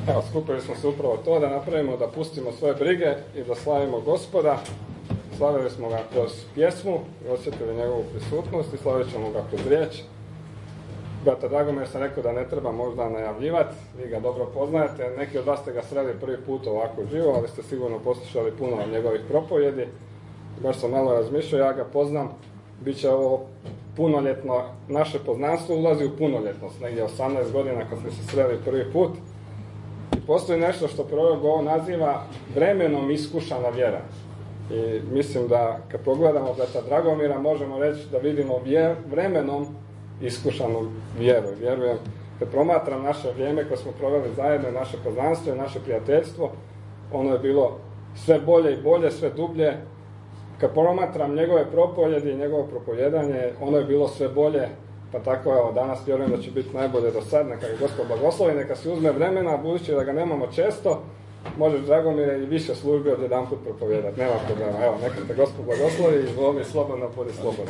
Evo, skupili smo se upravo to da napravimo, da pustimo svoje brige i da slavimo Gospoda. Slavili smo ga kroz pjesmu i osjetili njegovu prisutnost i slavit ćemo ga kroz riječ. Brata Dragomir sam rekao da ne treba možda najavljivati, vi ga dobro poznajete, neki od vas ste ga sreli prvi put ovako živo, ali ste sigurno poslušali puno njegovih propovjedi. Baš sam malo razmišljao, ja ga poznam, bit će ovo punoljetno, naše poznanstvo ulazi u punoljetnost, negdje 18 godina kad smo se sreli prvi put. I postoji nešto što prorok ovo naziva vremenom iskušana vjera. I mislim da kad pogledamo brata Dragomira možemo reći da vidimo vremenom iskušanu vjeru. Vjerujem, kad promatram naše vrijeme koje smo proveli zajedno, naše poznanstvo i naše prijateljstvo, ono je bilo sve bolje i bolje, sve dublje. Kad promatram njegove propovjedi i njegovo propovijedanje, ono je bilo sve bolje, pa tako evo, danas vjerujem da će biti najbolje do sad, neka ga Gospod blagoslovi, neka si uzme vremena, budući da ga nemamo često, možeš, Dragomire, i više službe od jedan put propovijedati, nema problema. Evo, neka te Gospod blagoslovi i izvoli slobodno, budi slobodan.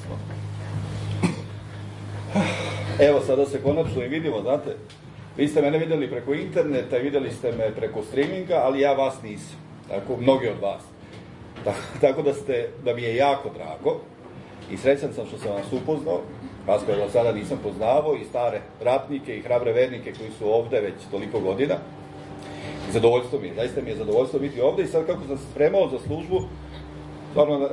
Evo, sada se konačno i vidimo, znate, vi ste mene vidjeli preko interneta i vidjeli ste me preko streaminga, ali ja vas nisam, tako mnogi od vas. Tako da mi je jako drago i srećan sam što sam vas upoznao, vas koje do sada nisam poznavao, i stare ratnike i hrabre vernike koji su ovdje već toliko godina. I zadovoljstvo mi je, zaista mi je zadovoljstvo biti ovdje, i sad kako sam se spremao za službu, stvarno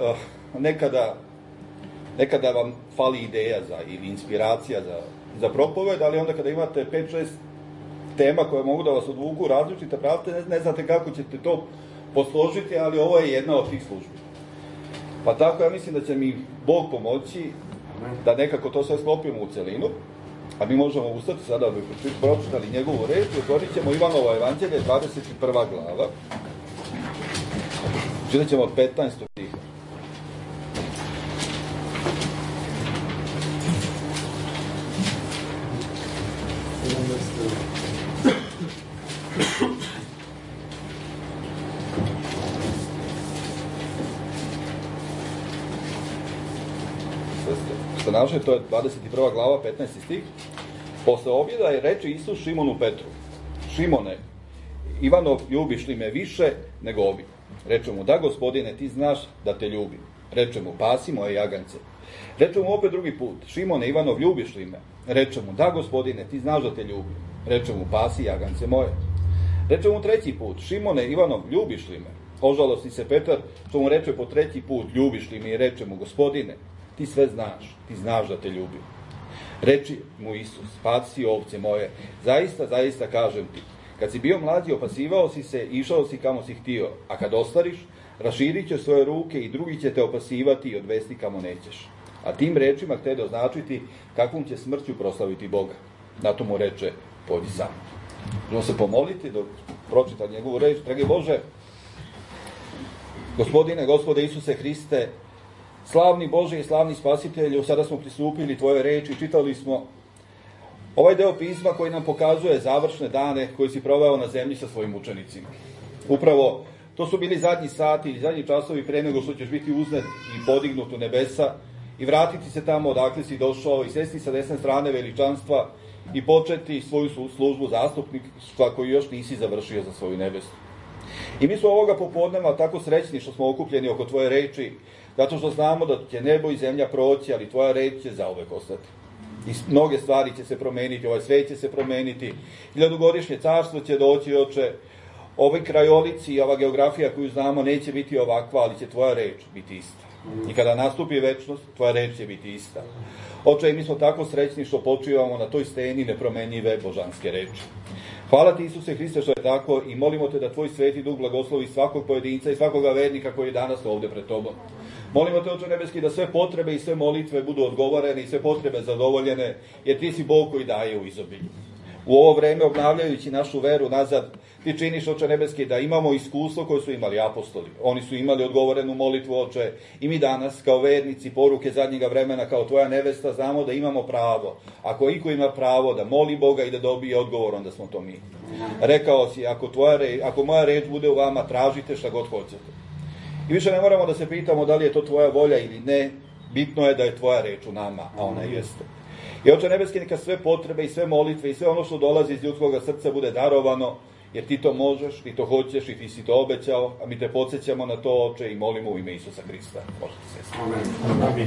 nekada vam fali ideja ili inspiracija za propoved, ali onda kada imate 5-6 tema koje mogu da vas odvuku različite pravce, ne znate kako ćete to posložiti, ali ovo je jedna od tih službi. Pa tako ja mislim da će mi Bog pomoći da nekako to sve sklopimo u celinu, a mi možemo ustati sada da bi pročitali njegovu reč i otvorit ćemo Ivanovo evanđelje, 21. glava. Čitat ćemo od 15. stiha. Što naše, to je 21. glava, 15. stih. Posle objeda je reče Isus Šimonu Petru: Šimone, Ivanov, ljubiš li me više nego ovi? Reče mu: da, Gospodine, ti znaš da te ljubim. Reče mu: pasi moje jagance. Reče mu opet drugi put: Šimone, Ivanov, ljubiš li me? Reče mu: da, Gospodine, ti znaš da te ljubim. Reče mu: pasi jagance moje. Reče mu treći put: Šimone, Ivanov, ljubiš li me? Ožalosti se Petar, što mu reče po treći put: ljubiš li me? I reče mu: Gospodine, ti sve znaš, ti znaš da te ljubim. Reči mu Isus: pasi ovce moje, zaista, zaista kažem ti, kad si bio mlađi opasivao si se, išao si kamo si htio, a kad ostariš, raširit ćeš svoje ruke i drugi će te opasivati i odvesti kamo nećeš. A tim rečima htede označiti kakvom će smrću proslaviti Boga. Na to mu reče: pođi sam. Možemo se pomoliti dok pročita njegovu reč. Dragi Bože, Gospodine, Gospode Isuse Hriste, slavni Bože i slavni Spasitelju, sada smo pristupili Tvoje reči, čitali smo ovaj deo pisma koji nam pokazuje završne dane koje si proveo na zemlji sa svojim učenicima. Upravo to su bili zadnji sati ili zadnji časovi pre nego što ćeš biti uznet i podignut u nebesa i vratiti se tamo odakle si došao i sesti sa desne strane veličanstva i početi svoju službu zastupništva koju još nisi završio za svoju nebesu. I mi smo ovoga popodneva tako srećni što smo okupljeni oko Tvoje reči, zato što znamo da će nebo i zemlja proći, ali Tvoja reč će zauvek ostati. I mnoge stvari će se promeniti, ovaj svet će se promeniti, 1000-godišnje carstvo će doći, Oče, ovi krajolici i ova geografija koju znamo neće biti ovakva, ali će Tvoja reč biti ista. I kada nastupi večnost, Tvoja reč će biti ista. Oče, i mi smo tako srećni što počivamo na toj steni nepromenjive božanske reči. Hvala Ti, Isuse Hriste, što je tako, i molimo Te da Tvoj Sveti Duh blagoslovi svakog pojedinca i svakoga vernika koji je danas ovdje pred Tobom. Molimo Te, Oče nebeski, da sve potrebe i sve molitve budu odgovorene i sve potrebe zadovoljene, jer Ti si Bog koji daje u izobilju. U ovo vreme, obnavljajući našu veru nazad, Ti činiš, Oče nebeski, da imamo iskustvo koje su imali apostoli. Oni su imali odgovorenu molitvu, Oče, i mi danas, kao vernici poruke zadnjega vremena, kao Tvoja nevesta, znamo da imamo pravo. Ako iko ima pravo da moli Boga i da dobije odgovor, onda smo to mi. Rekao si, ako moja reč bude u vama, tražite šta god hoćete. I više ne moramo da se pitamo da li je to Tvoja volja ili ne, bitno je da je Tvoja reč u nama, a ona jeste. I Oče nebeski, neka sve potrebe i sve molitve i sve ono što dolazi iz ljudskog srca bude darovano, jer ti to možeš, ti to hoćeš i ti si to obećao, a mi te podsjećamo na to, Oče, i molimo u ime Isusa Hrista. Možete se. Amen.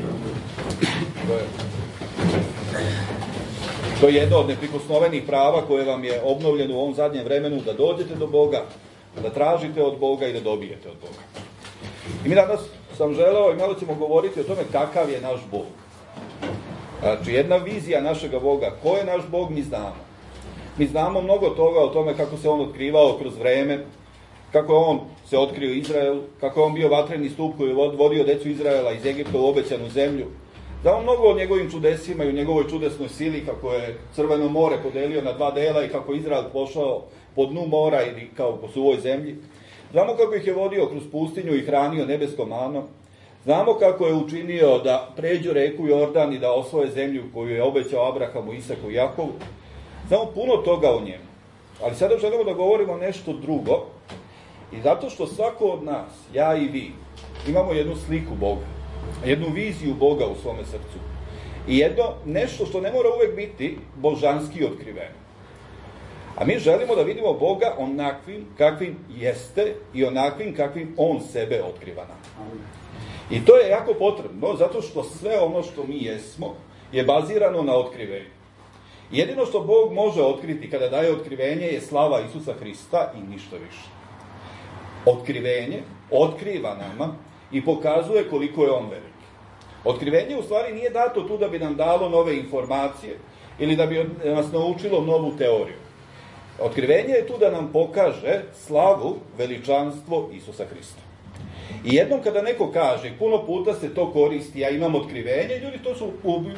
To je jedno od neprikosnovenih prava koje vam je obnovljeno u ovom zadnjem vremenu, da dođete do Boga, da tražite od Boga i da dobijete od Boga. I mi danas sam želeo i malo ćemo govoriti o tome kakav je naš Bog. Znači, jedna vizija našega Boga. Ko je naš Bog, mi znamo. Mi znamo mnogo toga o tome kako se on otkrivao kroz vreme, kako je on se otkrio Izraelu, kako je on bio vatreni stup koji je vodio decu Izraela iz Egipta u obećanu zemlju. Znamo mnogo o njegovim čudesima i o njegovoj čudesnoj sili, kako je Crveno more podelio na 2 dela i kako je Izrael pošao po dnu mora ili kao po suvoj zemlji. Znamo kako ih je vodio kroz pustinju i hranio nebeskom manom. Znamo kako je učinio da pređu reku Jordan i da osvoje zemlju koju je obećao Abrahamu, Isaku i Jakovu. Znamo puno toga o njemu. Ali sada želimo da govorimo nešto drugo. I zato što svako od nas, ja i vi, imamo jednu sliku Boga, jednu viziju Boga u svome srcu. I nešto što ne mora uvek biti božanski otkriveno. A mi želimo da vidimo Boga onakvim kakvim jeste i onakvim kakvim on sebe otkriva nam. I to je jako potrebno, zato što sve ono što mi jesmo je bazirano na otkrivenju. Jedino što Bog može otkriti kada daje otkrivenje je slava Isusa Hrista i ništa više. Otkrivenje otkriva nama i pokazuje koliko je on veliki. Otkrivenje u stvari nije dato tu da bi nam dalo nove informacije ili da bi nas naučilo novu teoriju. Otkrivenje je tu da nam pokaže slavu, veličanstvo Isusa Hrista. I jednom kada neko kaže, puno puta se to koristi, ja imam otkrivenje, ljudi to su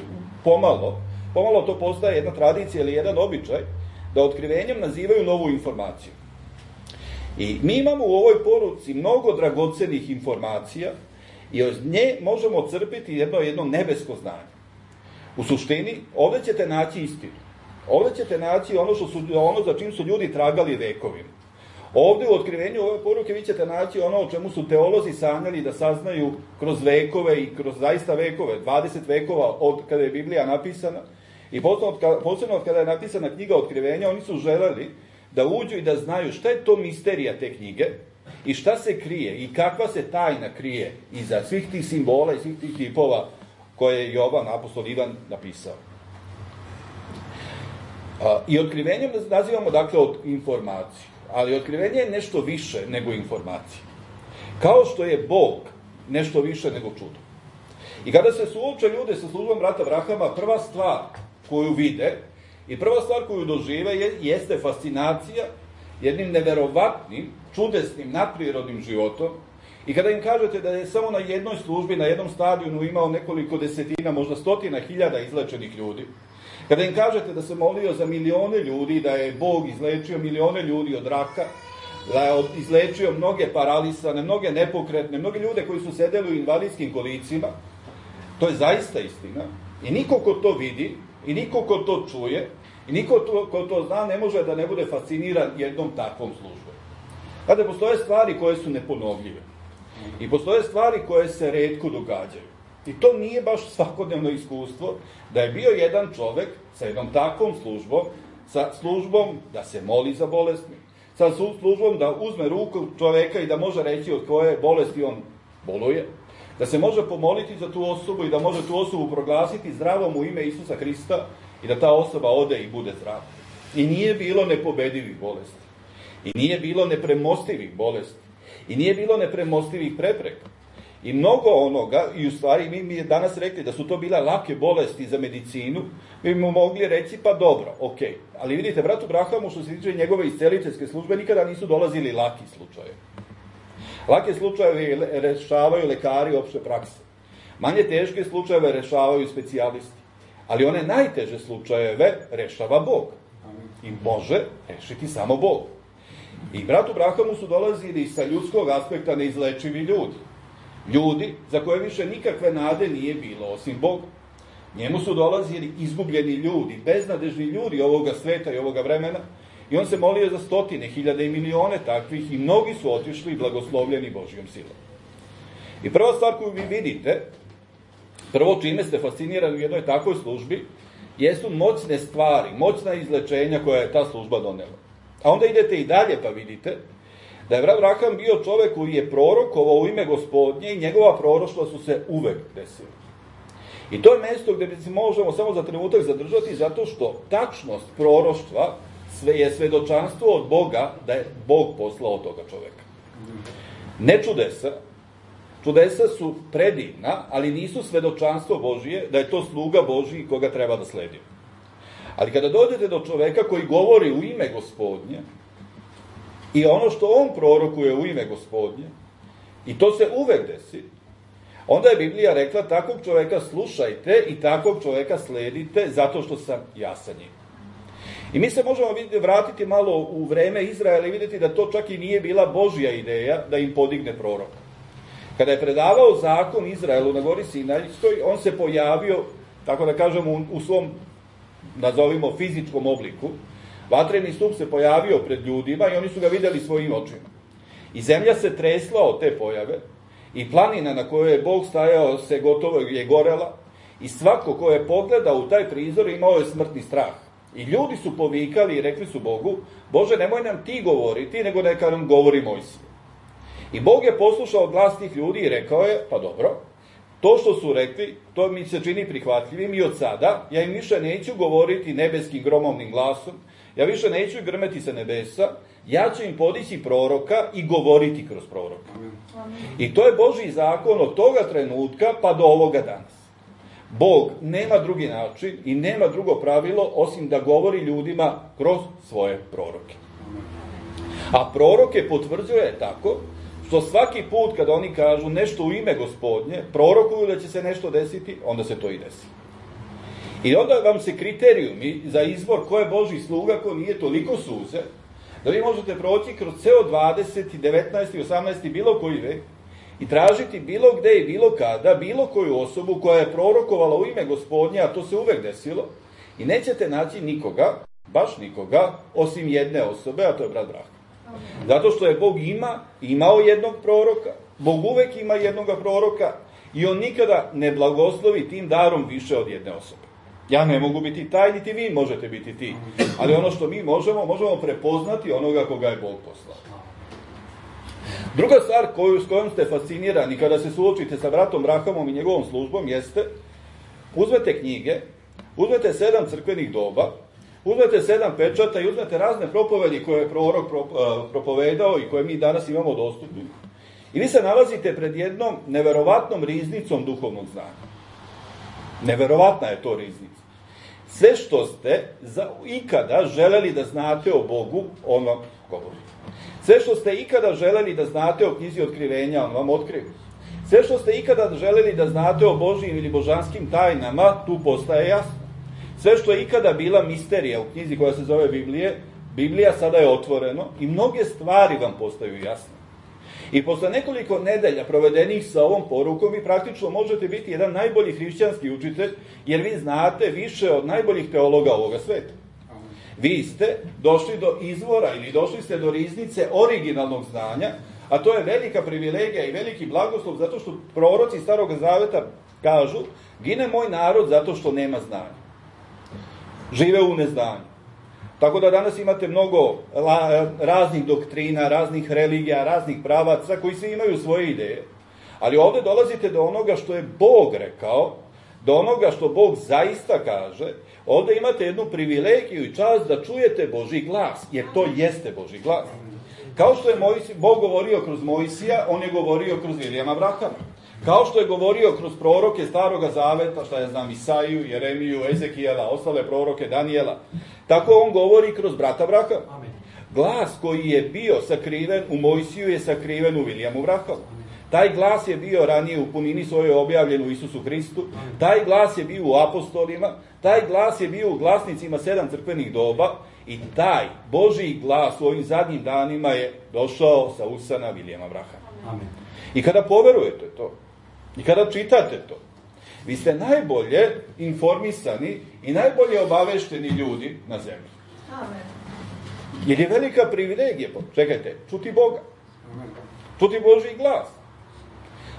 pomalo to postaje jedna tradicija ili jedan običaj, da otkrivenjem nazivaju novu informaciju. I mi imamo u ovoj poruci mnogo dragocenih informacija i od nje možemo crpiti jedno nebesko znanje. U suštini, ovdje ćete naći istinu. Ovdje ćete naći ono za čim su ljudi tragali vekovima. Ovdje u otkrivenju ove poruke vi ćete naći ono o čemu su teolozi sanjali da saznaju kroz vekove i kroz zaista vekove, 20 vekova od kada je Biblija napisana. I posebno od kada je napisana knjiga Otkrivenja, oni su želeli da uđu i da znaju šta je to misterija te knjige i šta se krije i kakva se tajna krije iza svih tih simbola i svih tih tipova koje je Jovan, apostol Ivan, napisao. I otkrivenjem nazivamo dakle od informaciju, ali otkrivenje je nešto više nego informacija. Kao što je Bog nešto više nego čudo. I kada se suoče ljude sa službom brata Abrahama, prva stvar koju vide i prva stvar koju dožive jeste fascinacija jednim neverovatnim, čudesnim, nadprirodnim životom. I kada im kažete da je samo na jednoj službi, na jednom stadionu imao nekoliko desetina, možda stotina hiljada izlečenih ljudi, kada im kažete da se molio za milione ljudi, da je Bog izlečio milione ljudi od raka, da je izlečio mnoge paralisane, mnoge nepokretne, mnoge ljude koji su sedeli u invalidskim kolicima, to je zaista istina. I niko ko to vidi, i niko ko to čuje, i niko ko to zna ne može da ne bude fasciniran jednom takvom službom. Kada postoje stvari koje su neponovljive. I postoje stvari koje se retko događaju. I to nije baš svakodnevno iskustvo da je bio jedan čovek sa jednom takvom službom, sa službom da se moli za bolesni, sa službom da uzme ruku čoveka i da može reći od koje bolesti on boluje, da se može pomoliti za tu osobu i da može tu osobu proglasiti zdravom u ime Isusa Hrista i da ta osoba ode i bude zdrava. I nije bilo nepobedivih bolesti. I nije bilo nepremostivih bolesti. I nije bilo nepremostivih prepreka. I mnogo onoga, i u stvari mi je danas rekli da su to bile lake bolesti za medicinu, mi bi mogli reći pa dobro, okej. Ali vidite, bratu Abrahamu, što se tiče njegove isceliteljske službe, nikada nisu dolazili laki slučajevi. Lake slučajeve rešavaju lekari opšte prakse. Manje teške slučajeve rešavaju specijalisti. Ali one najteže slučajeve rešava Bog. I može rešiti samo Bog. I bratu Abrahamu su dolazili sa ljudskog aspekta neizlečivi ljudi. Ljudi za koje više nikakve nade nije bilo osim Boga. Njemu su dolazili izgubljeni ljudi, beznadežni ljudi ovoga sveta i ovoga vremena. I on se molio za stotine, hiljade i milione takvih i mnogi su otišli blagoslovljeni Božjom silom. I prva stvar koju vi vidite, prvo čime ste fascinirani u jednoj takvoj službi, jesu moćne stvari, moćna izlečenja koja je ta služba donela. A onda idete i dalje pa vidite da je Abraham bio čovek koji je prorokovao u ime Gospodnje i njegova proroštva su se uvek desila. I to je mesto gde se možemo samo za trenutak zadržati, zato što tačnost proroštva je svedočanstvo od Boga da je Bog poslao toga čoveka. Ne čudesa. Čudesa su predivna, ali nisu svedočanstvo Božije da je to sluga Božiji koga treba da sledimo. Ali kada dođete do čoveka koji govori u ime Gospodnje i ono što on prorokuje u ime Gospodnje, i to se uvek desi, onda je Biblija rekla takvog čoveka slušajte i takvog čoveka sledite zato što sam ja sa njim. I mi se možemo vratiti malo u vreme Izraela i vidjeti da to čak i nije bila Božja ideja da im podigne proroka. Kada je predavao zakon Izraelu na gori Sinajskoj, on se pojavio, tako da kažemo, u svom, nazovimo, fizičkom obliku. Vatreni stup se pojavio pred ljudima i oni su ga vidjeli svojim očima. I zemlja se tresla od te pojave i planina na kojoj je Bog stajao se gotovo je gorela i svako ko je pogledao u taj prizor imao je smrtni strah. I ljudi su povikali i rekli su Bogu, Bože, nemoj nam ti govoriti, nego neka nam govori Mojsije. I Bog je poslušao glas tih ljudi i rekao je, pa dobro, to što su rekli, to mi se čini prihvatljivim i od sada, ja im više neću govoriti nebeskim gromovnim glasom, ja više neću grmeti sa nebesa, ja ću im podići proroka i govoriti kroz proroka. I to je Božji zakon od toga trenutka pa do ovoga danas. Bog nema drugi način i nema drugo pravilo osim da govori ljudima kroz svoje proroke. A proroke potvrđuje tako što svaki put kada oni kažu nešto u ime Gospodnje, prorokuju da će se nešto desiti, onda se to i desi. I onda vam se kriterijumi za izbor ko je Božji sluga, ko nije, toliko suze, da vi možete proći kroz ceo 20. 19. i 18. bilo koji vek i tražiti bilo gde i bilo kada, bilo koju osobu koja je prorokovala u ime Gospodnje, a to se uvek desilo, i nećete naći nikoga, baš nikoga, osim jedne osobe, a to je brat Brah. Zato što je Bog imao jednog proroka, Bog uvek ima jednog proroka i on nikada ne blagoslovi tim darom više od jedne osobe. Ja ne mogu biti taj, niti vi možete biti ti. Ali ono što mi možemo prepoznati onoga koga je Bog poslao. Druga stvar s kojom ste fascinirani kada se suočite sa bratom Brahamom i njegovom službom jeste, uzmete knjige, uzmete 7 crkvenih doba, uzmete 7 pečata i uzmete razne propovedi koje je prorok propovedao i koje mi danas imamo dostupni. I vi se nalazite pred jednom neverovatnom riznicom duhovnog znanja. Neverovatna je to riznica. Sve što ste ikada želeli da znate o Bogu, on vam govori. Sve što ste ikada želeli da znate o knjizi otkrivenja, on vam otkriva. Sve što ste ikada želeli da znate o Božjim ili božanskim tajnama, tu postaje jasno. Sve što je ikada bila misterija u knjizi koja se zove Biblija sada je otvoreno i mnoge stvari vam postaju jasne. I posle nekoliko nedelja provedenih sa ovom porukom, vi praktično možete biti jedan najbolji hrišćanski učitelj, jer vi znate više od najboljih teologa ovoga sveta. Vi ste došli do izvora ili došli ste do riznice originalnog znanja, a to je velika privilegija i veliki blagoslov, zato što proroci Starog Zaveta kažu, gine moj narod zato što nema znanja. Žive u neznanju. Tako da danas imate mnogo raznih doktrina, raznih religija, raznih pravaca koji svi imaju svoje ideje. Ali ovde dolazite do onoga što je Bog rekao, do onoga što Bog zaista kaže. Ovde imate jednu privilegiju i čast da čujete Božji glas, jer to jeste Božji glas. Kao što je Bog govorio kroz Mojsija, on je govorio kroz Vilijama Brahama. Kao što je govorio kroz proroke Staroga Zaveta, šta ja znam, Isaju, Jeremiju, Ezekijela, ostale proroke Danijela, tako on govori kroz brata Brahama. Glas koji je bio sakriven u Mojsiju je sakriven u Vilijamu Brahamu. Taj glas je bio ranije u punini svojoj objavljen u Isusu Hristu, taj glas je bio u apostolima, taj glas je bio u glasnicima 7 crkvenih doba i taj Božji glas u ovim zadnjim danima je došao sa usana Vilijama Brahama. I kada poverujete to, i kada čitate to, vi ste najbolje informisani i najbolje obavešteni ljudi na zemlji. Jer je velika privilegija, čekajte, čuti Boga, čuti Božji glas,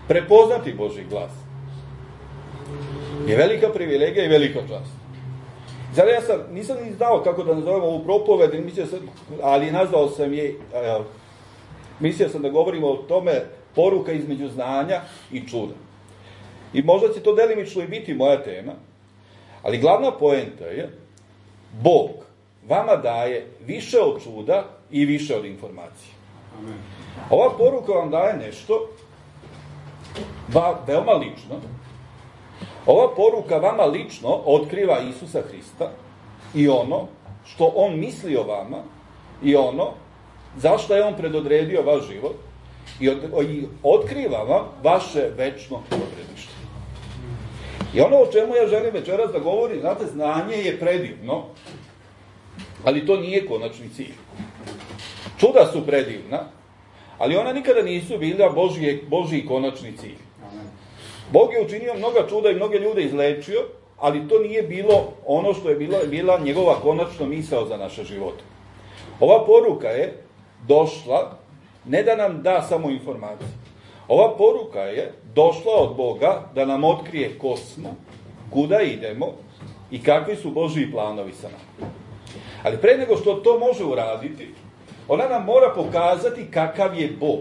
prepoznati Božji glas. Je velika privilegija i velika čast. Zato ja nisam ni znao kako da nazovem ovu propoved, ali nazvao sam je, mislio sam da govorimo o tome poruka između znanja i čuda. I možda će to delimično i biti moja tema, ali glavna poenta je, Bog vama daje više od čuda i više od informacije. Amen. Ova poruka vam daje nešto veoma lično. Ova poruka vama lično otkriva Isusa Hrista i ono što on misli o vama i ono zašto je on predodredio vaš život i otkriva vam vaše večno odredište. I ono o čemu ja želim večeras da govorim, znate, znanje je predivno, ali to nije konačni cilj. Čuda su predivna, ali ona nikada nisu bila Božji konačni cilj. Bog je učinio mnoga čuda i mnoge ljude izlečio, ali to nije bilo ono što je bila njegova konačna misao za naše živote. Ova poruka je došla ne da nam da samo informacije. Ova poruka je došla od Boga da nam otkrije ko smo, kuda idemo i kakvi su Božji planovi sa nama. Ali pre nego što to može uraditi, ona nam mora pokazati kakav je Bog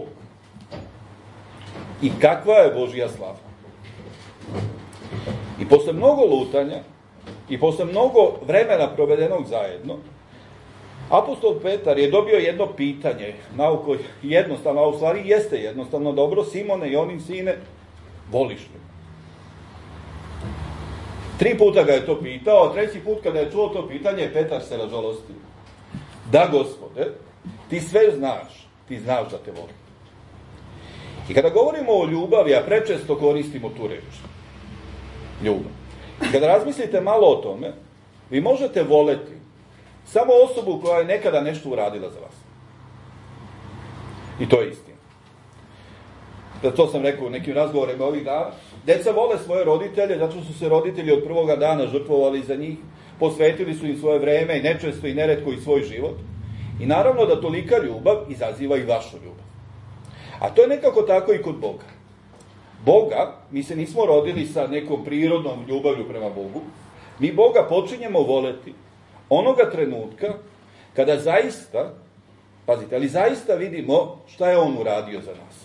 i kakva je Božja slava. I posle mnogo lutanja i posle mnogo vremena provedenog zajedno, apostol Petar je dobio jedno pitanje, nauko jednostavno, a u stvari jeste jednostavno, dobro, Simone, Jonin sine, voliš li? 3 puta ga je to pitao, a 3. put kada je čuo to pitanje, Petar se ražalostio. Da, Gospode, ti sve znaš, ti znaš da te volim. I kada govorimo o ljubavi, a prečesto koristimo tu reč, ljubav. I kada razmislite malo o tome, vi možete voleti samo osobu koja je nekada nešto uradila za vas. I to je istina. To sam rekao u nekim razgovorima ovih dana. Deca vole svoje roditelje, zato što su se roditelji od prvoga dana žrtvovali za njih, posvetili su im svoje vreme i nečesto i neretko i svoj život. I naravno da tolika ljubav izaziva i vašu ljubav. A to je nekako tako i kod Boga. Boga, mi se nismo rodili sa nekom prirodnom ljubavlju prema Bogu, mi Boga počinjemo voleti onoga trenutka kada zaista, pazite, ali zaista vidimo šta je on uradio za nas.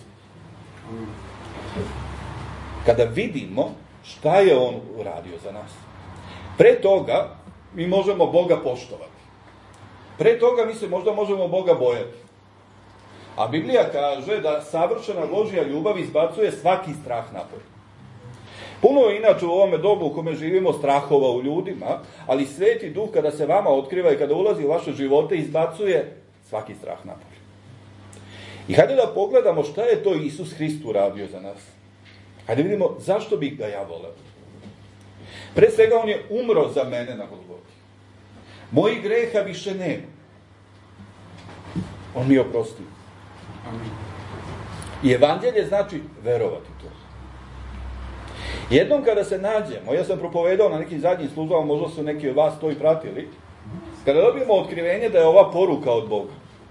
Kada vidimo šta je on uradio za nas. Pre toga mi možemo Boga poštovati. Pre toga mi se možda možemo Boga bojati. A Biblija kaže da savršena Božja ljubav izbacuje svaki strah napolje. Puno je inače u ovome dobu u kome živimo strahova u ljudima, ali Sveti Duh kada se vama otkriva i kada ulazi u vaše živote izbacuje svaki strah napolje. I hajde da pogledamo šta je to Isus Hrist uradio za nas. Hajde vidimo zašto bih ga ja voleo. Pre svega on je umro za mene na Golgoti. Mojih greha više nema. On mi je oprostio. I evanđelje znači verovati to. Jednom kada se nađemo, ja sam propovedao na nekim zadnjim službama, možda su neki od vas to i pratili, kada dobijemo otkrivenje da je ova poruka od Boga.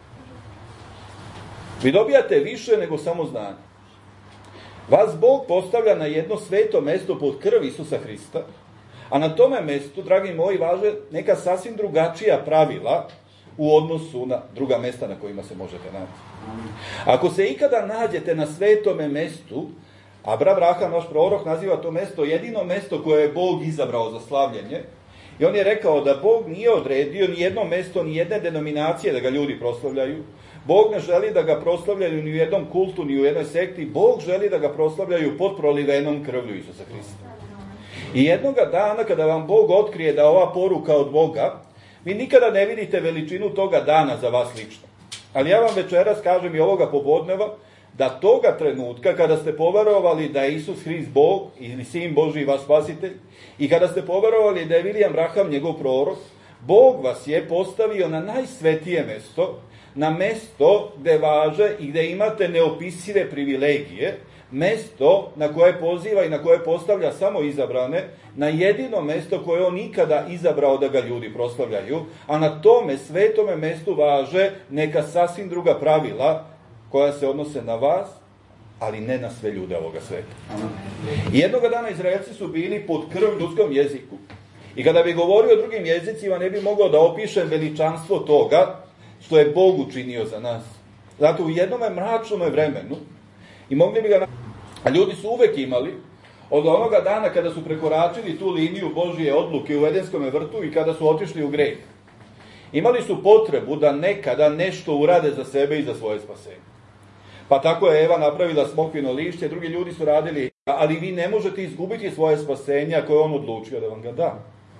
Vi dobijate više nego samo znanje. Vas Bog postavlja na jedno sveto mesto pod krv Isusa Hrista, a na tome mestu, dragi moji, važe neka sasvim drugačija pravila u odnosu na druga mesta na kojima se možete naći. Ako se ikada nađete na svetome mestu, Abraham, naš prorok, naziva to mesto jedino mesto koje je Bog izabrao za slavljenje, i on je rekao da Bog nije odredio ni jedno mesto, ni jedne denominacije da ga ljudi proslavljaju. Bog ne želi da ga proslavljaju ni u jednom kultu, ni u jednoj sekti. Bog želi da ga proslavljaju pod prolivenom krvlju Isusa Hrista. I jednoga dana kada vam Bog otkrije da ova poruka od Boga, vi nikada ne vidite veličinu toga dana za vas lično. Ali ja vam večeras kažem i ovoga popodneva, da toga trenutka kada ste poverovali da je Isus Hrist Bog ili Sin Božji vaš spasitelj i kada ste poverovali da je William Branham njegov prorok, Bog vas je postavio na najsvetije mesto, na mesto gde važe i gde imate neopisive privilegije, mesto na koje poziva i na koje postavlja samo izabrane, na jedino mesto koje on nikada izabrao da ga ljudi proslavljaju, a na tome svetome mestu važe neka sasvim druga pravila koja se odnose na vas, ali ne na sve ljude ovoga sveta. I jednoga dana Izraelci su bili pod krv ljudskom jeziku I kada bi govorio o drugim jezicima, ne bi mogao da opišem veličanstvo toga što je Bog učinio za nas. Zato u jednome mračnome vremenu, i mogli bi ga... A ljudi su uvek imali, od onoga dana kada su prekoračili tu liniju Božije odluke u Edenskom vrtu i kada su otišli u greh, imali su potrebu da nekada nešto urade za sebe i za svoje spasenje. Pa tako je Eva napravila smokvino lišće, drugi ljudi su radili, ali vi ne možete izgubiti svoje spasenje ako je on odlučio da vam ga da.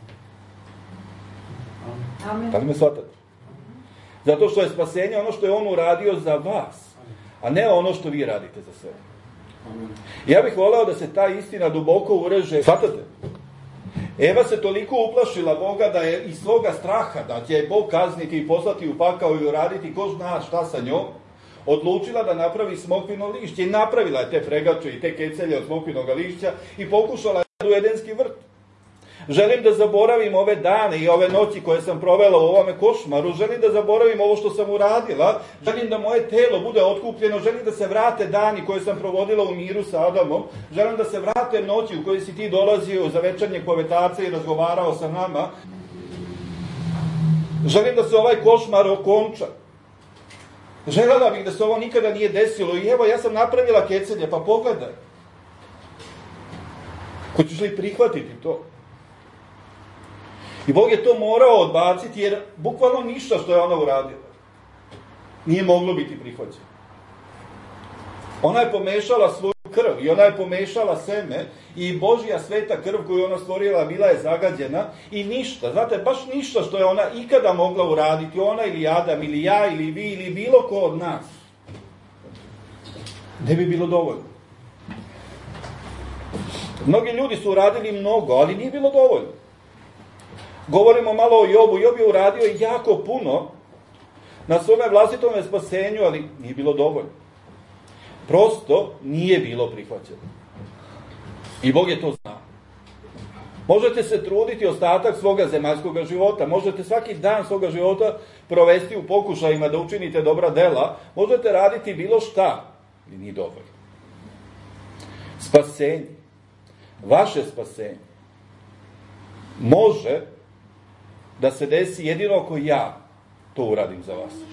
Amen. Da li me shvatate? Zato što je spasenje ono što je on uradio za vas, a ne ono što vi radite za sebe. Ja bih voleo da se ta istina duboko ureže. Shvatate? Eva se toliko uplašila Boga da je iz svoga straha da će je Bog kazniti i poslati u pakao i uraditi ko zna šta sa njom, odlučila da napravi smokvino lišće i napravila je te pregače i te kecelje od smokvinog lišća i pokušala je u Edenski vrt. Želim da zaboravim ove dane i ove noći koje sam provela u ovome košmaru, želim da zaboravim ovo što sam uradila, želim da moje telo bude otkupljeno, želim da se vrate dani koje sam provodila u miru sa Adamom, želim da se vrate noći u kojoj si ti dolazio za večernjeg povetaca i razgovarao sa nama. Želim da se ovaj košmar okonča. Želela bih da se ovo nikada nije desilo i evo ja sam napravila kecelje, pa pogledaj. Hoćeš li prihvatiti to? I Bog je to morao odbaciti jer bukvalno ništa što je ona uradila nije moglo biti prihvaćeno. Ona je pomešala svoju krv i ona je pomešala seme i Božja sveta krv koju ona stvorila bila je zagađena i ništa, znate, baš ništa što je ona ikada mogla uraditi, ona ili Adam ili ja ili vi ili bilo ko od nas, ne bi bilo dovoljno. Mnogi ljudi su uradili mnogo, ali nije bilo dovoljno. Govorimo malo o Jobu. Job je uradio jako puno na svome vlastitom spasenju, ali nije bilo dovoljno. Prosto nije bilo prihvaćeno. I Bog je to znao. Možete se truditi ostatak svoga zemaljskog života, možete svaki dan svoga života provesti u pokušajima da učinite dobra dela, možete raditi bilo šta, ali nije dovoljno. Spasenje, vaše spasenje, može da se desi jedino ako ja to uradim za vas.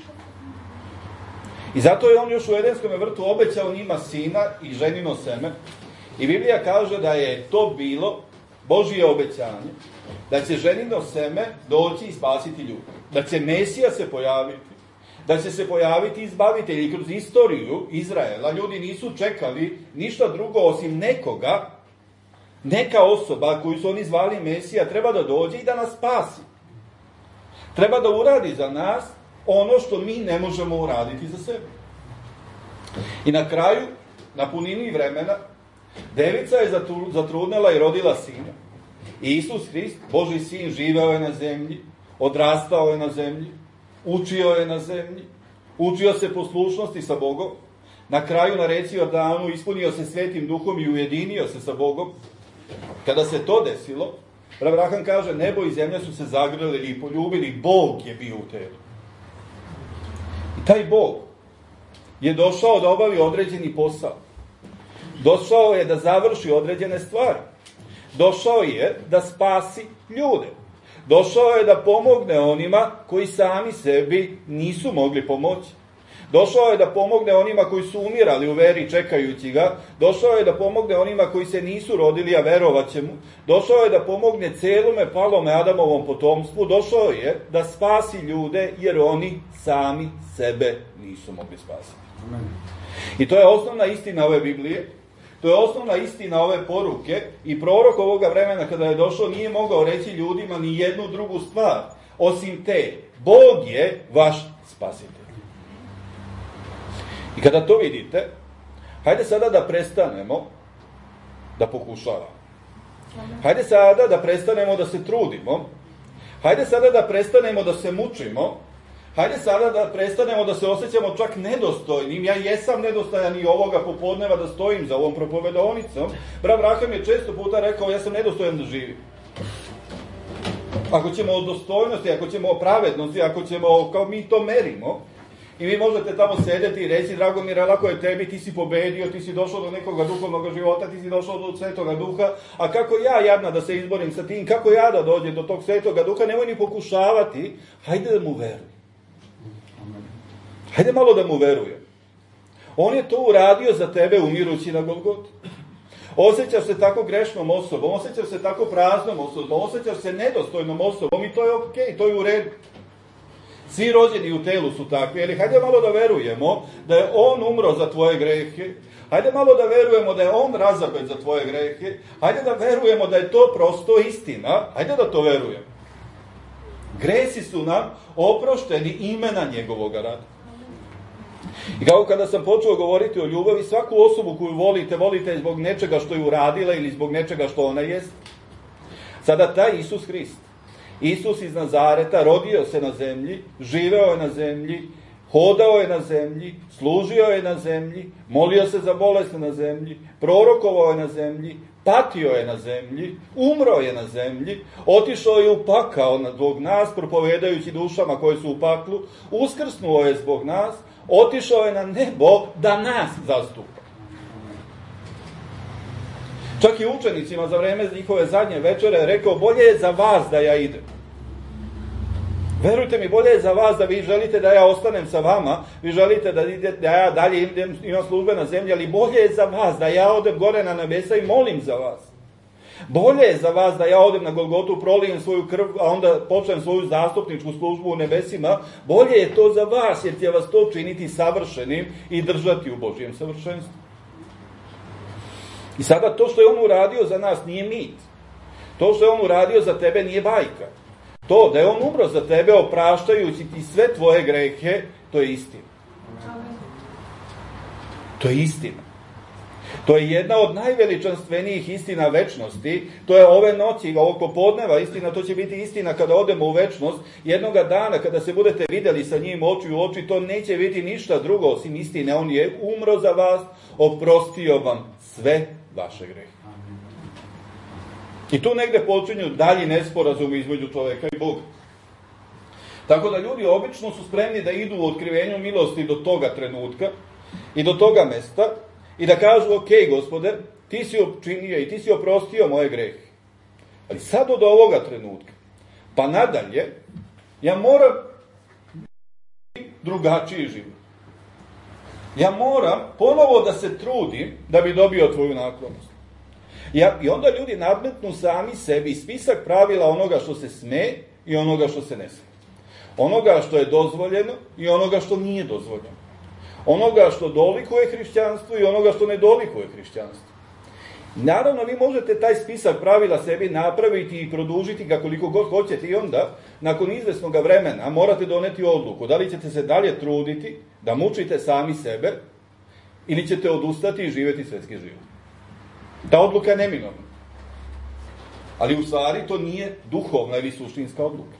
I zato je on još u Edenskom vrtu obećao njima sina i ženino seme. I Biblija kaže da je to bilo Božje obećanje, da će ženino seme doći i spasiti ljude. Da će Mesija se pojaviti, da će se pojaviti izbavitelj. I kroz istoriju Izraela ljudi nisu čekali ništa drugo osim nekoga, neka osoba koju su oni zvali Mesija treba da dođe i da nas spasi. Treba da uradi za nas ono što mi ne možemo uraditi za sebe. I na kraju, na punini vremena, devica je zatrudnela i rodila sina. I Isus Hrist, Božji sin, živeo je na zemlji, odrastao je na zemlji, učio je na zemlji, učio se poslušnosti sa Bogom, na kraju na reci Jordanu ispunio se Svetim Duhom i ujedinio se sa Bogom. Kada se to desilo, Abraham kaže, nebo i zemlja su se zagrlili i poljubili, Bog je bio u telu. I taj Bog je došao da obavi određeni posao. Došao je da završi određene stvari. Došao je da spasi ljude. Došao je da pomogne onima koji sami sebi nisu mogli pomoći. Došao je da pomogne onima koji su umirali u veri čekajući ga. Došao je da pomogne onima koji se nisu rodili, a verovat će mu. Došao je da pomogne celome palome Adamovom potomstvu. Došao je da spasi ljude jer oni sami sebe nisu mogli spasiti. Amen. I to je osnovna istina ove Biblije. To je osnovna istina ove poruke i prorok ovoga vremena kada je došao nije mogao reći ljudima ni jednu drugu stvar osim te. Bog je vaš spasitelj. I kada to vidite, hajde sada da prestanemo da pokušavamo. Hajde sada da prestanemo da se trudimo. Hajde sada da prestanemo da se mučimo. Hajde sada da prestanemo da se osjećamo čak nedostojnim. Ja jesam nedostojan i ovoga popodneva da stojim za ovom propovedonicom. Brat Abraham je često puta rekao, ja sam nedostojan da živim. Ako ćemo o dostojnosti, ako ćemo o pravednosti, ako ćemo kao mi to merimo, I vi možete tamo sedeti i reći, Dragomire, lako je tebi, ti si pobedio, ti si došao do nekog duhovnog života, ti si došao do Svetoga Duha, a kako ja jadna da se izborim sa tim, kako ja da dođem do tog Svetoga Duha, nemoj ni pokušavati, hajde da mu verujem. Hajde malo da mu verujem. On je to uradio za tebe umirući na Golgoti. Osjećaš se tako grešnom osobom, osjećaš se tako praznom osobom, osjećaš se nedostojnom osobom i to je okej, to je u redu. Svi rođeni u telu su takvi, ali hajde malo da verujemo da je on umro za tvoje grehe, hajde malo da verujemo da je on razapet za tvoje grehe, hajde da verujemo da je to prosto istina, hajde da to verujemo. Gresi su nam oprošteni imena njegovog rada. I kao kada sam počeo govoriti o ljubavi, svaku osobu koju volite, volite zbog nečega što je uradila ili zbog nečega što ona jest. Sada taj Isus Hrist, Isus iz Nazareta, rodio se na zemlji, živeo je na zemlji, hodao je na zemlji, služio je na zemlji, molio se za bolesne na zemlji, prorokovao je na zemlji, patio je na zemlji, umro je na zemlji, otišao je u pakao zbog nas, propovedajući dušama koje su u paklu, uskrsnuo je zbog nas, otišao je na nebo da nas zastupa. Čak i učenicima za vreme njihove zadnje večere je rekao, bolje je za vas da ja idem. Verujte mi, bolje je za vas da vi želite da ja ostanem sa vama, vi želite da ja dalje imam službe na zemlji, ali bolje je za vas da ja odem gore na nebesa i molim za vas. Bolje je za vas da ja odem na Golgotu, prolijem svoju krv, a onda počnem svoju zastupničku službu u nebesima. Bolje je to za vas, jer će vas to činiti savršenim i držati u Božjem savršenstvu. I sada to što je on uradio za nas nije mit. To što je on uradio za tebe nije bajka. To da je on umro za tebe opraštajući ti sve tvoje grehe, to je istina. To je istina. To je jedna od najveličanstvenijih istina večnosti. To je ove noći, ovog popodneva istina, to će biti istina kada odemo u večnost. Jednoga dana kada se budete vidjeli sa njim oči u oči, to neće biti ništa drugo osim istine. On je umro za vas, oprostio vam sve vaše grehe. I tu negde počinju dalji nesporazumi između čoveka i Boga. Tako da ljudi obično su spremni da idu u otkrivenju milosti do toga trenutka i do toga mesta i da kažu, ok, Gospode, ti si učinio i ti si oprostio moje grehe. Ali sad od ovoga trenutka, pa nadalje, ja moram drugačiji život. Ja moram ponovo da se trudim da bi dobio tvoju naklonost. I onda ljudi nadmetnu sami sebi spisak pravila onoga što se sme i onoga što se ne sme. Onoga što je dozvoljeno i onoga što nije dozvoljeno. Onoga što dolikuje hrišćanstvu i onoga što ne dolikuje hrišćanstvu. Naravno, vi možete taj spisak pravila sebi napraviti i produžiti ga koliko god hoćete i onda, nakon izvesnog vremena, morate doneti odluku. Da li ćete se dalje truditi, da mučite sami sebe, ili ćete odustati i živjeti svetski život. Ta odluka je neminovna. Ali u stvari to nije duhovna ili suštinska odluka.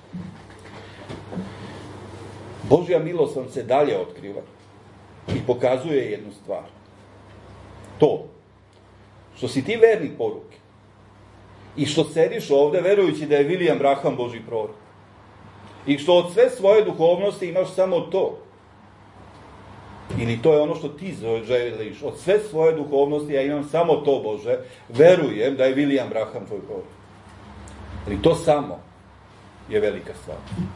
Božja milost vam se dalje otkriva i pokazuje jednu stvar. To, što si ti vernik poruke i što sediš ovde verujući da je William Branham Božji prorok i što od sve svoje duhovnosti imaš samo to, ili to je ono što ti želiš, od sve svoje duhovnosti ja imam samo to, Bože, verujem da je William Branham tvoj prorok. Ali to samo je velika stvar.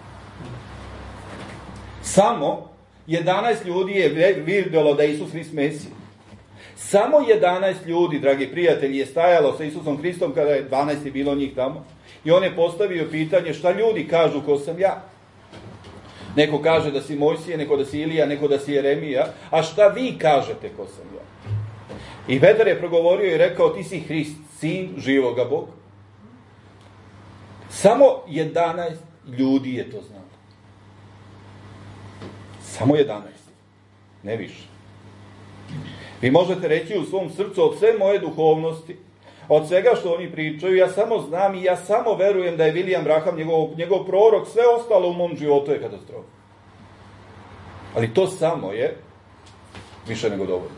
Samo 11 ljudi je vidjelo da je Isus Hrist Mesija. Samo 11 ljudi, dragi prijatelji, je stajalo sa Isusom Hristom kada je 12 bilo njih tamo. I on je postavio pitanje šta ljudi kažu ko sam ja. Neko kaže da si Mojsije, neko da si Ilija, neko da si Jeremija. A šta vi kažete ko sam ja? I Petar je progovorio i rekao ti si Hrist, sin živoga Boga. Samo 11 ljudi je to znalo. Samo 11. Ne više. Vi možete reći u svom srcu od sve moje duhovnosti, od svega što oni pričaju, ja samo znam i ja samo verujem da je William Branham njegov prorok, sve ostalo u mom životu je katastrofa. Ali to samo je više nego dovoljno.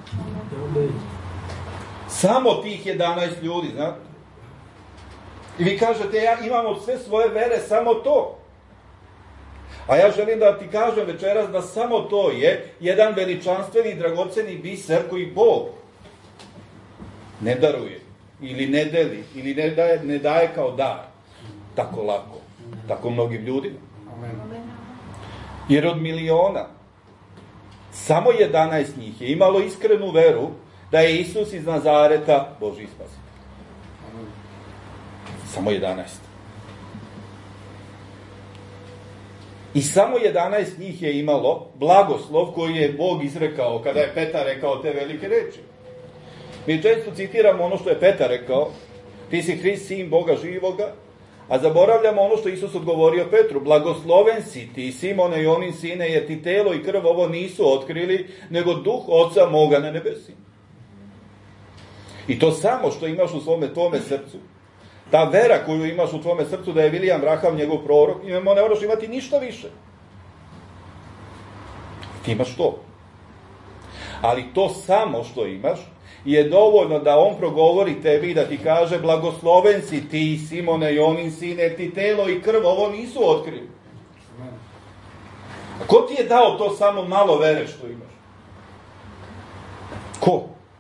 Samo tih 11 ljudi, znate? I vi kažete, ja imam od sve svoje vere samo to. A ja želim da ti kažem večeras da samo to je jedan veličanstveni, dragoceni biser koji Bog ne daruje, ili ne deli, ili ne daje kao dar. Tako lako, tako mnogim ljudima. Jer od miliona, samo 11 njih je imalo iskrenu veru da je Isus iz Nazareta Božji spasitelj. Samo 11. I samo 11 njih je imalo blagoslov koji je Bog izrekao kada je Petar rekao te velike reči. Mi često citiramo ono što je Petar rekao, ti si Hrist, sin Boga živoga, a zaboravljamo ono što Isus odgovorio Petru, blagosloven si ti, Simone i onin sine, jer ti telo i krv ovo nisu otkrili, nego duh Oca moga na nebesima. I to samo što imaš u tvome srcu, ta vera koju imaš u tvome srcu da je Vilijam Raham njegov prorok, ne moraš imati ništa više. Ti imaš to. Ali to samo što imaš je dovoljno da on progovori tebi i da ti kaže blagosloven si ti, Simone i onin sine, ti telo i krv ovo nisu otkrili. A ko ti je dao to samo malo vere što imaš? Ko?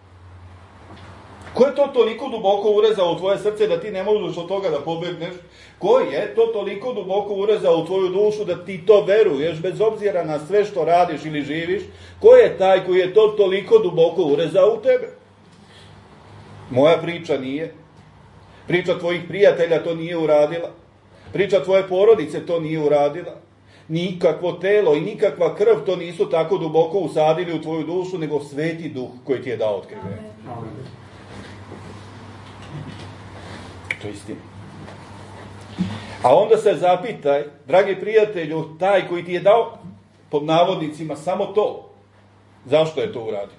Ko je to toliko duboko urezao u tvoje srce da ti ne možeš od toga da pobegneš? Ko je to toliko duboko urezao u tvoju dušu da ti to veruješ bez obzira na sve što radiš ili živiš? Ko je taj koji je to toliko duboko urezao u tebe? Moja priča nije. Priča tvojih prijatelja to nije uradila. Priča tvoje porodice to nije uradila. Nikakvo telo i nikakva krv to nisu tako duboko usadili u tvoju dušu, nego Sveti Duh koji ti je dao otkrivenje. To je istina. A onda se zapitaj, dragi prijatelju, taj koji ti je dao, pod navodnicima, samo to, zašto je to uradio?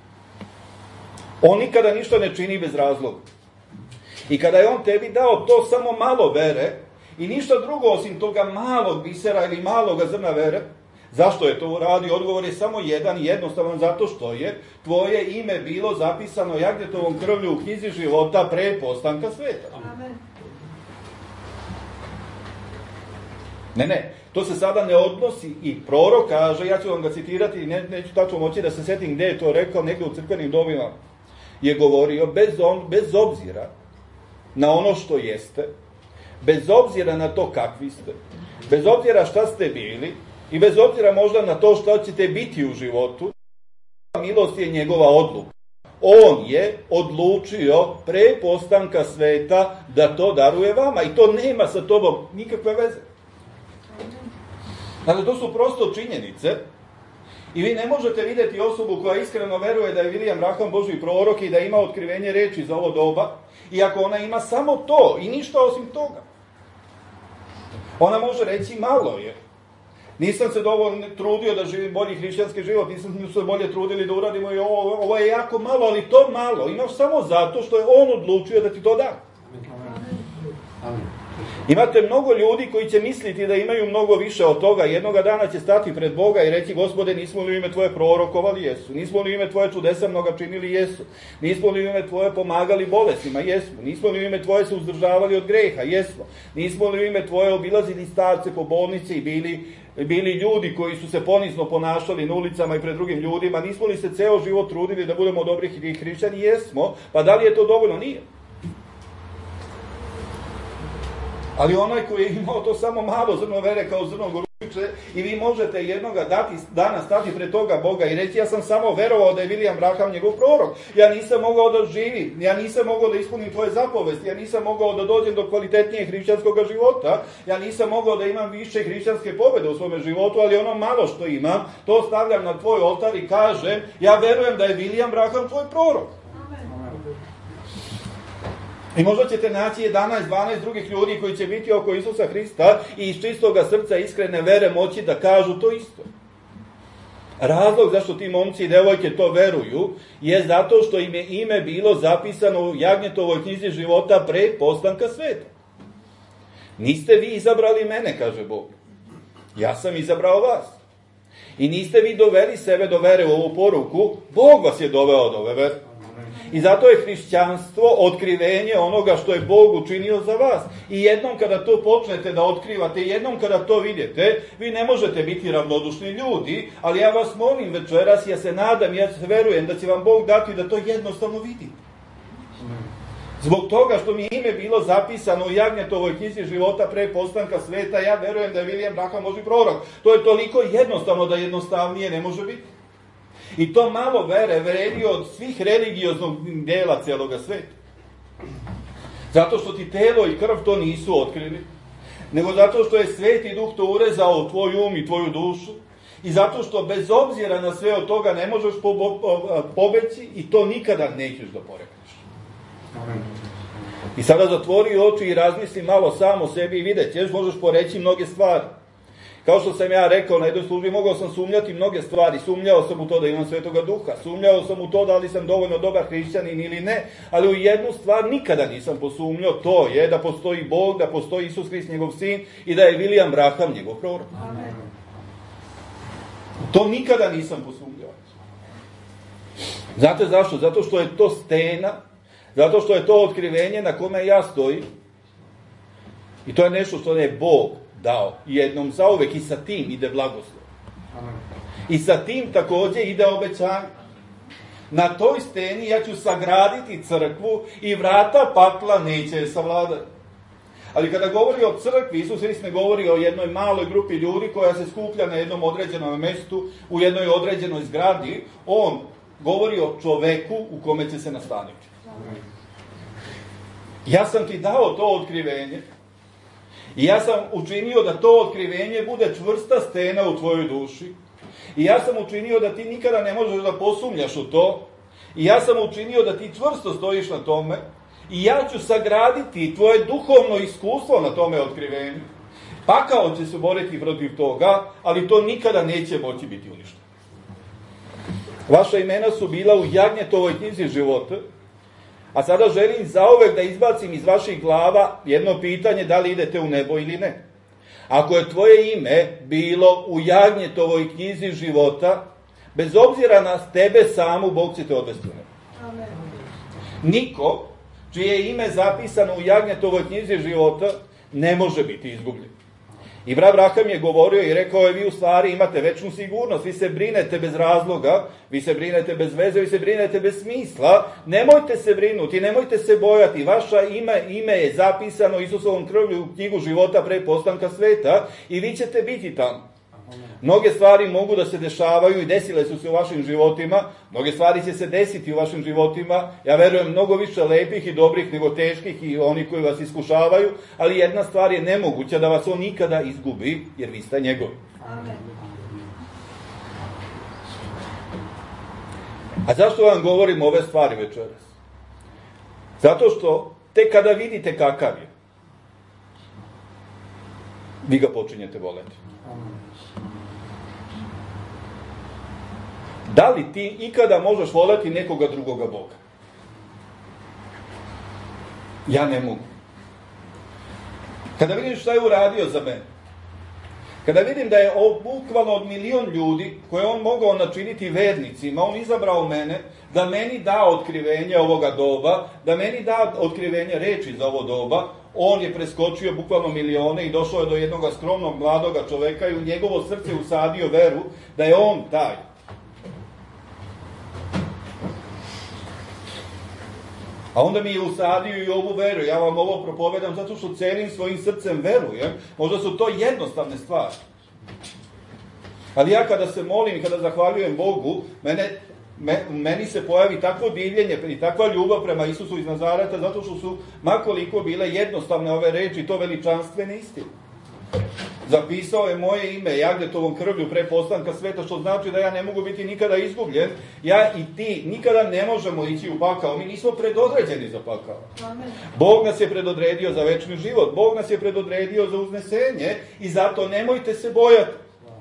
On nikada ništa ne čini bez razloga. I kada je on tebi dao to samo malo vere i ništa drugo osim toga malog bisera ili maloga zrna vere, zašto je to uradio? Odgovor je samo jedan i jednostavan, zato što je tvoje ime bilo zapisano jagnjetovom krvlju u knjizi života pre postanka sveta. Amen. Ne, to se sada ne odnosi i prorok kaže, ja ću vam ga citirati, neću tačno moći da se setim gde je to rekao, negdje u crkvenim domima je govorio, bez obzira na ono što jeste, bez obzira na to kakvi ste, bez obzira šta ste bili i bez obzira možda na to šta ćete biti u životu, milost je njegova odluka. On je odlučio pre postanka sveta da to daruje vama i to nema sa tobom nikakve veze. Dakle, to su prosto činjenice i vi ne možete vidjeti osobu koja iskreno veruje da je Vilijam Raham Božji prorok i da ima otkrivenje reči za ovo doba, iako ona ima samo to i ništa osim toga. Ona može reći malo je. Nisam se dovoljno trudio da živim bolji hrišćanski život, nisam se bolje trudili da uradimo i ovo je jako malo, ali to malo imaš samo zato što je on odlučio da ti to da. Amen. Imate mnogo ljudi koji će misliti da imaju mnogo više od toga. Jednoga dana će stati pred Boga i reći, Gospode, nismo li u ime Tvoje prorokovali? Jesu. Nismo li u ime Tvoje čudesa mnoga činili? Jesu. Nismo li u ime Tvoje pomagali bolestima? Jesmo. Nismo li u ime Tvoje se uzdržavali od greha? Jesmo. Nismo li u ime Tvoje obilazili starce po bolnici i bili ljudi koji su se ponizno ponašali na ulicama i pred drugim ljudima? Nismo li se ceo život trudili da budemo dobri hrišćani? Jesmo. Pa da li je to dovoljno? Nije. Ali onaj koji je imao to samo malo zrno vere kao zrno gorušice i vi možete jednoga dana stati pred toga Boga i reći, ja sam samo verovao da je Vilijam Raham njegov prorok. Ja nisam mogao da živim, ja nisam mogao da ispunim tvoje zapovesti, ja nisam mogao da dođem do kvalitetnije hrišćanskog života, ja nisam mogao da imam više hrišćanske pobjede u svome životu, ali ono malo što imam, to stavljam na tvoj oltar i kažem, ja verujem da je Vilijam Raham tvoj prorok. I možda ćete naći 11-12 drugih ljudi koji će biti oko Isusa Hrista i iz čistoga srca iskrene vere moći da kažu to isto. Razlog zašto ti momci i devojke to veruju je zato što im je ime bilo zapisano u jagnjetovoj knjizi života pre postanka sveta. Niste vi izabrali mene, kaže Bog. Ja sam izabrao vas. I niste vi doveli sebe do vere u ovu poruku, Bog vas je doveo do ove vere. I zato je hrišćanstvo otkrivenje onoga što je Bog učinio za vas. I jednom kada to počnete da otkrivate, jednom kada to vidite, vi ne možete biti ravnodušni ljudi, ali ja vas molim večeras, ja se nadam, ja se verujem da će vam Bog dati da to jednostavno vidite. Zbog toga što mi je ime bilo zapisano u Jagnjetovoj knjizi života pre postanka sveta, ja verujem da je William Branham Božji prorok. To je toliko jednostavno da jednostavnije ne može biti. I to malo vere vredi od svih religioznog dela celoga sveta. Zato što ti telo i krv to nisu otkrili, nego zato što je Sveti Duh to urezao u tvoj um i tvoju dušu, i zato što bez obzira na sve od toga ne možeš pobeći i to nikada nećeš da porekneš. I sada zatvori oči i razmisli malo sam o sebi i vidjet ćeš, možeš poreći mnoge stvari. Kao što sam ja rekao na jednoj službi, mogao sam sumnjati mnoge stvari. Sumnjao sam u to da imam Svetoga Duha. Sumnjao sam u to da li sam dovoljno dobar hrišćanin ili ne. Ali u jednu stvar nikada nisam posumnjao. To je da postoji Bog, da postoji Isus Hrist, njegov sin, i da je William Branham njegov prorok. Amen. To nikada nisam posumnjao. Znate zašto? Zato što je to stena, zato što je to otkrivenje na kome ja stojim. I to je nešto što je Bog dao jednom zauvek, i sa tim ide blagoslov. I sa tim takođe ide obećanje. Na toj steni ja ću sagraditi crkvu i vrata pakla neće je savladati. Ali kada govori o crkvi, Isus Hrist ne govori o jednoj maloj grupi ljudi koja se skuplja na jednom određenom mestu, u jednoj određenoj zgradi. On govori o čoveku u kome će se nastaniti. Ja sam ti dao to otkrivenje. I ja sam učinio da to otkrivenje bude čvrsta stena u tvojoj duši. I ja sam učinio da ti nikada ne možeš da posumnjaš u to. I ja sam učinio da ti čvrsto stojiš na tome. I ja ću sagraditi tvoje duhovno iskustvo na tome otkrivenju. Pakao će se boriti protiv toga, ali to nikada neće moći biti uništeno. Vaša imena su bila u Jagnjetovoj knjizi života. A sada želim zauvek da izbacim iz vaših glava jedno pitanje, da li idete u nebo ili ne. Ako je tvoje ime bilo u Jagnjetovoj knjizi života, bez obzira na tebe samu, Bog će te odvesti u nebo. Amen. Niko čije je ime zapisano u Jagnjetovoj knjizi života ne može biti izgubljen. I brat Branham je govorio i rekao je, vi u stvari imate večnu sigurnost, vi se brinete bez razloga, vi se brinete bez veze, vi se brinete bez smisla, nemojte se brinuti, nemojte se bojati, vaša ime je zapisano Isusovom krvlju u knjigu života pre postanka sveta i vi ćete biti tamo. Mnoge stvari mogu da se dešavaju i desile su se u vašim životima, mnoge stvari će se desiti u vašim životima, ja verujem mnogo više lepih i dobrih nego teških i onih koji vas iskušavaju, ali jedna stvar je nemoguća, da vas on nikada izgubi, jer vi ste njegovi. Amen. A zašto vam govorim ove stvari večeras? Zato što tek kada vidite kakav je, vi ga počinjete voleti. Da li ti ikada možeš voleti nekoga drugoga Boga? Ja ne mogu. Kada vidim šta je uradio za mene, kada vidim da je bukvalno od 1.000.000 ljudi koje on mogao načiniti vernicima, on izabrao mene da meni da otkrivenje ovoga doba, da meni da otkrivenje reči za ovo doba, on je preskočio bukvalno milione i došao je do jednog skromnog mladoga čoveka i u njegovo srce usadio veru da je on taj. A onda mi je usadio i ovu veru. Ja vam ovo propovedam zato što celim svojim srcem verujem. Možda su to jednostavne stvari. Ali ja kada se molim i kada zahvaljujem Bogu, meni se pojavi takvo divljenje i takva ljubav prema Isusu iz Nazareta, zato što su makoliko bile jednostavne ove reči, to veličanstvene istine. Zapisao je moje ime Jagnjetovom krvlju pre postanka sveta, što znači da ja ne mogu biti nikada izgubljen. Ja i ti nikada ne možemo ići u pakao. Mi nismo predodređeni za pakao. Amen. Bog nas je predodredio za večni život. Bog nas je predodredio za uznesenje i zato nemojte se bojati.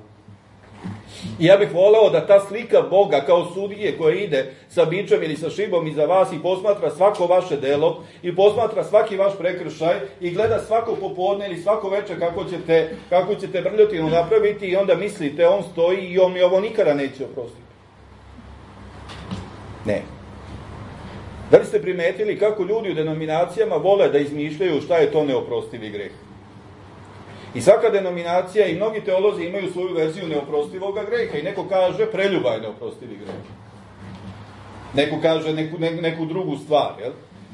I ja bih voleo da ta slika Boga kao sudije koje ide sa bičem ili sa šibom iza vas i posmatra svako vaše delo i posmatra svaki vaš prekršaj i gleda svako popodne ili svako večer kako ćete brljotinu napraviti i onda mislite on stoji i on mi ovo nikada neće oprostiti. Ne. Da li ste primetili kako ljudi u denominacijama vole da izmišljaju šta je to neoprostivi greh? I svaka denominacija i mnogi teolozi imaju svoju verziju neoprostivoga greha i neko kaže preljuba je neoprostivi greh. Neko kaže neku drugu stvar, jel?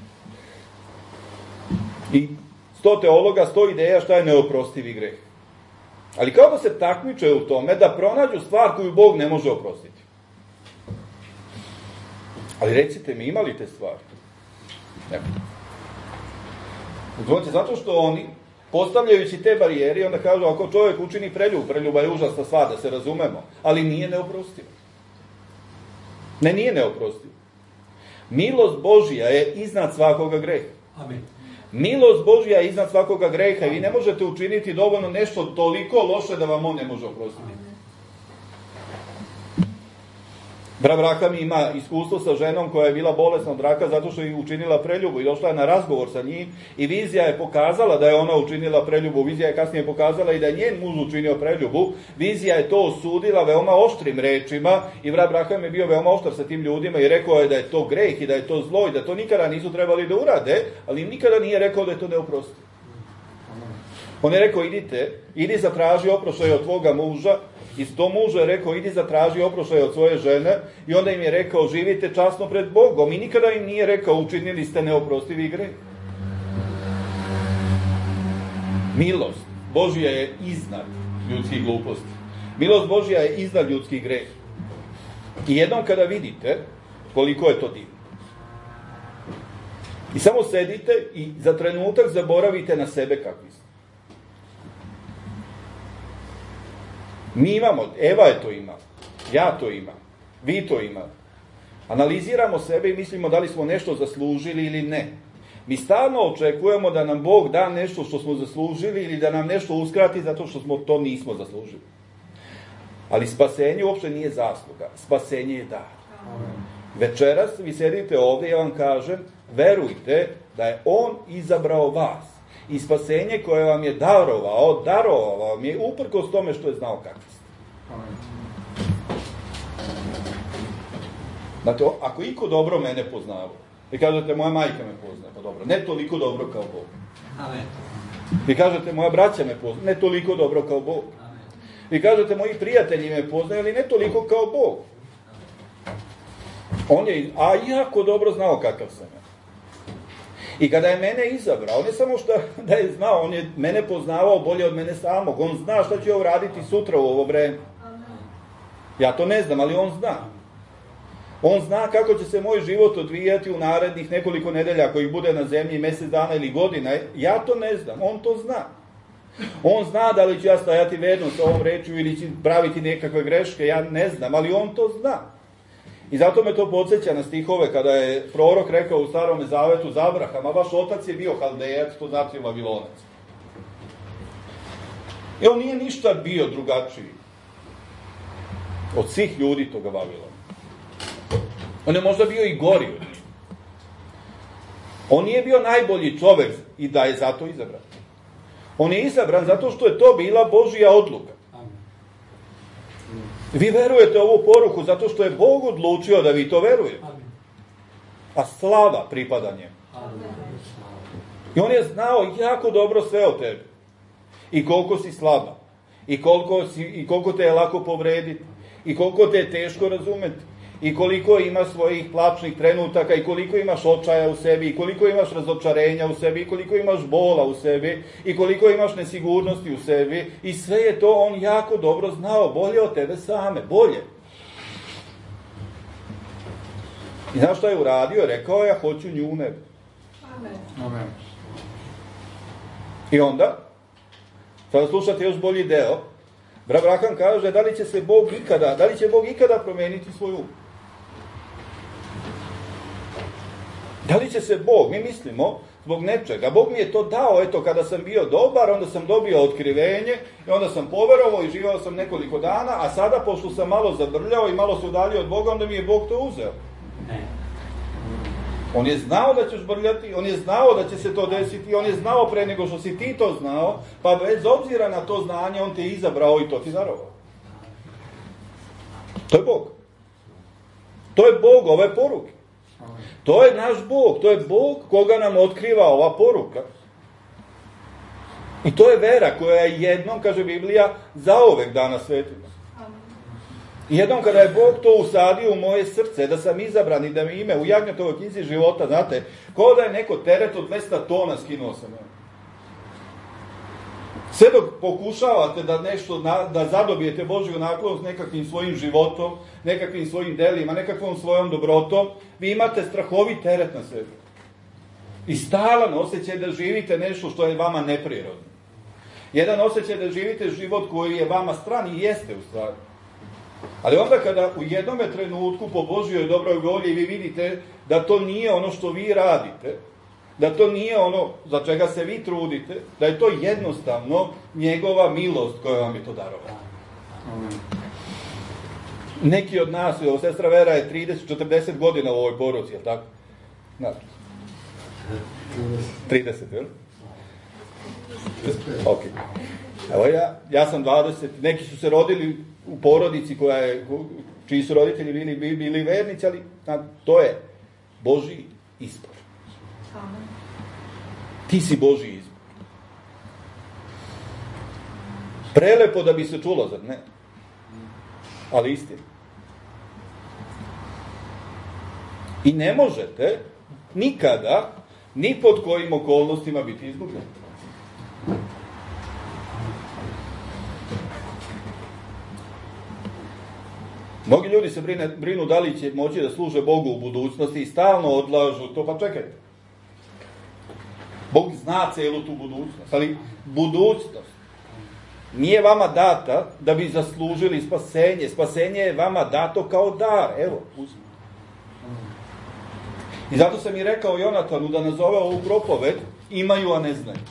I 100 teologa, 100 ideja šta je neoprostivi greh. Ali kao da se takmiče u tome da pronađu stvar koju Bog ne može oprostiti. Ali recite mi, ima li te stvari? Ne. Zato što oni, postavljajući te barijere, onda kažu, ako čovjek učini preljuba je užasna stvar, da se razumemo, ali nije neoprostivo. Ne, nije neoprostivo. Milost Božja je iznad svakoga greha. Amen. Milost Božja je iznad svakoga greha i vi ne možete učiniti dovoljno nešto toliko loše da vam on ne može oprostiti. Brat Braham ima iskustvo sa ženom koja je bila bolesna od raka zato što je učinila preljubu i došla je na razgovor sa njim i vizija je pokazala da je ona učinila preljubu. Vizija je kasnije pokazala i da je njen muž učinio preljubu. Vizija je to osudila veoma oštrim rečima i brat Braham je bio veoma oštar sa tim ljudima i rekao je da je to greh i da je to zlo i da to nikada nisu trebali da urade, ali im nikada nije rekao da je to neoprostivo. On je rekao, idi zatraži oproštaj od tvoga muža. I to mužu je rekao, idi zatraži oproštaj od svoje žene i onda im je rekao, živite časno pred Bogom i nikada im nije rekao, učinili ste neoprostivi greh. Milost Božja je iznad ljudskih gluposti. Milost Božja je iznad ljudskih greh. I jednom kada vidite koliko je to divno. I samo sedite i za trenutak zaboravite na sebe kakvi ste. Mi imamo, Eva je to imala, ja to imam, vi to imate. Analiziramo sebe i mislimo da li smo nešto zaslužili ili ne. Mi stalno očekujemo da nam Bog da nešto što smo zaslužili ili da nam nešto uskrati zato što smo to nismo zaslužili. Ali spasenje uopšte nije zasluga, spasenje je dar. Večeras vi sedite ovdje i ja vam kažem, verujte da je On izabrao vas. I spasenje koje vam je darovao vam je uprkos tome što je znao kakvi ste. Znate, ako iko dobro mene poznava, vi kažete, moja majka me poznaje, pa dobro, ne toliko dobro kao Bog. Amen. Vi kažete, moja braća me poznaje, ne toliko dobro kao Bog. Amen. Vi kažete, moji prijatelji me poznaju, ali ne toliko kao Bog. On je, jako dobro znao kakav sam ja. I kada je mene izabrao, ne samo što da je znao, on je mene poznavao bolje od mene samog. On zna šta će uraditi sutra u ovo vreme. Ja to ne znam, ali on zna. On zna kako će se moj život odvijati u narednih nekoliko nedelja koji bude na zemlji, mjesec dana ili godina. Ja to ne znam, on to zna. On zna da li ću ja stajati verno sa ovom rečju ili ću praviti nekakve greške, ja ne znam, ali on to zna. I zato me to podsjeća na stihove kada je prorok rekao u Starome Zavetu za Abrahama, vaš otac je bio Haldejac, to znači Vavilonac. I on nije ništa bio drugačiji od svih ljudi toga Vavilona. On je možda bio i gori od njih. On nije bio najbolji čovek i da je zato izabran. On je izabran zato što je to bila Božja odluka. Vi verujete ovu poruku zato što je Bog odlučio da vi to verujete. A slava pripada njemu. I on je znao jako dobro sve o tebi. I koliko si slaba. I koliko te je lako povrediti. I koliko te je teško razumeti. I koliko ima svojih plačnih trenutaka. I koliko imaš očaja u sebi. I koliko imaš razočarenja u sebi. I koliko imaš bola u sebi. I koliko imaš nesigurnosti u sebi. I sve je to on jako dobro znao. Bolje od tebe same. Bolje. I znaš šta je uradio? Rekao je, ja hoću nju u nebu. Amen. I onda, sada slušate još bolji deo, brat Braham kaže, da li će Bog ikada promeniti svoj um? Da li će se Bog, mi mislimo, zbog nečega, Bog mi je to dao, eto, kada sam bio dobar, onda sam dobio otkrivenje, i onda sam poverovao i živao sam nekoliko dana, a sada, pošto sam malo zabrljao i malo se udalio od Boga, onda mi je Bog to uzeo. On je znao da ćeš brljati, on je znao da će se to desiti, on je znao pre nego što si ti to znao, pa bez obzira na to znanje, on te izabrao i to ti darovao. To je Bog. To je Bog ove poruke. To je naš Bog, to je Bog koga nam otkriva ova poruka. I to je vera koja je jednom, kaže Biblija, zauvek dana svetima. I jednom kada je Bog to usadio u moje srce, da sam izabran i da mi ime u Jagnjetovoj knjizi života, znate, kao da je neko teret od 200 tona skinuo sam. Sve dok pokušavate da nešto, da zadobijete Božju naklonost nekakvim svojim životom, nekakvim svojim delima, nekakvom svojom dobrotom, vi imate strahovit teret na sebi. I stalan osjećaj da živite nešto što je vama neprirodno. Jedan osjećaj da živite život koji je vama stran i jeste u stvari. Ali onda kada u jednome trenutku po Božjoj dobroj volji vi vidite da to nije ono što vi radite, da to nije ono za čega se vi trudite, da je to jednostavno njegova milost koja vam je to darovala. Neki od nas, sestra Vera je 30-40 godina u ovoj poruci, je li tako? Znači, 30, jel? Ok. Evo ja sam 20, neki su se rodili u porodici čiji su roditelji bili vernici, ali to je Božji izbor. Ti si Božji izbor. Prelepo da bi se čulo, zar ne? Ali istina. I ne možete nikada, ni pod kojim okolnostima biti izgubljeni. Mnogi ljudi se brinu da li će moći da služe Bogu u budućnosti i stalno odlažu to, pa čekajte. Bog zna celu tu budućnost, ali budućnost nije vama data da bi zaslužili spasenje. Spasenje je vama dato kao dar. Evo, uzmi. I zato sam i rekao Jonatanu da nazove ovu propoved imaju, a ne znaju.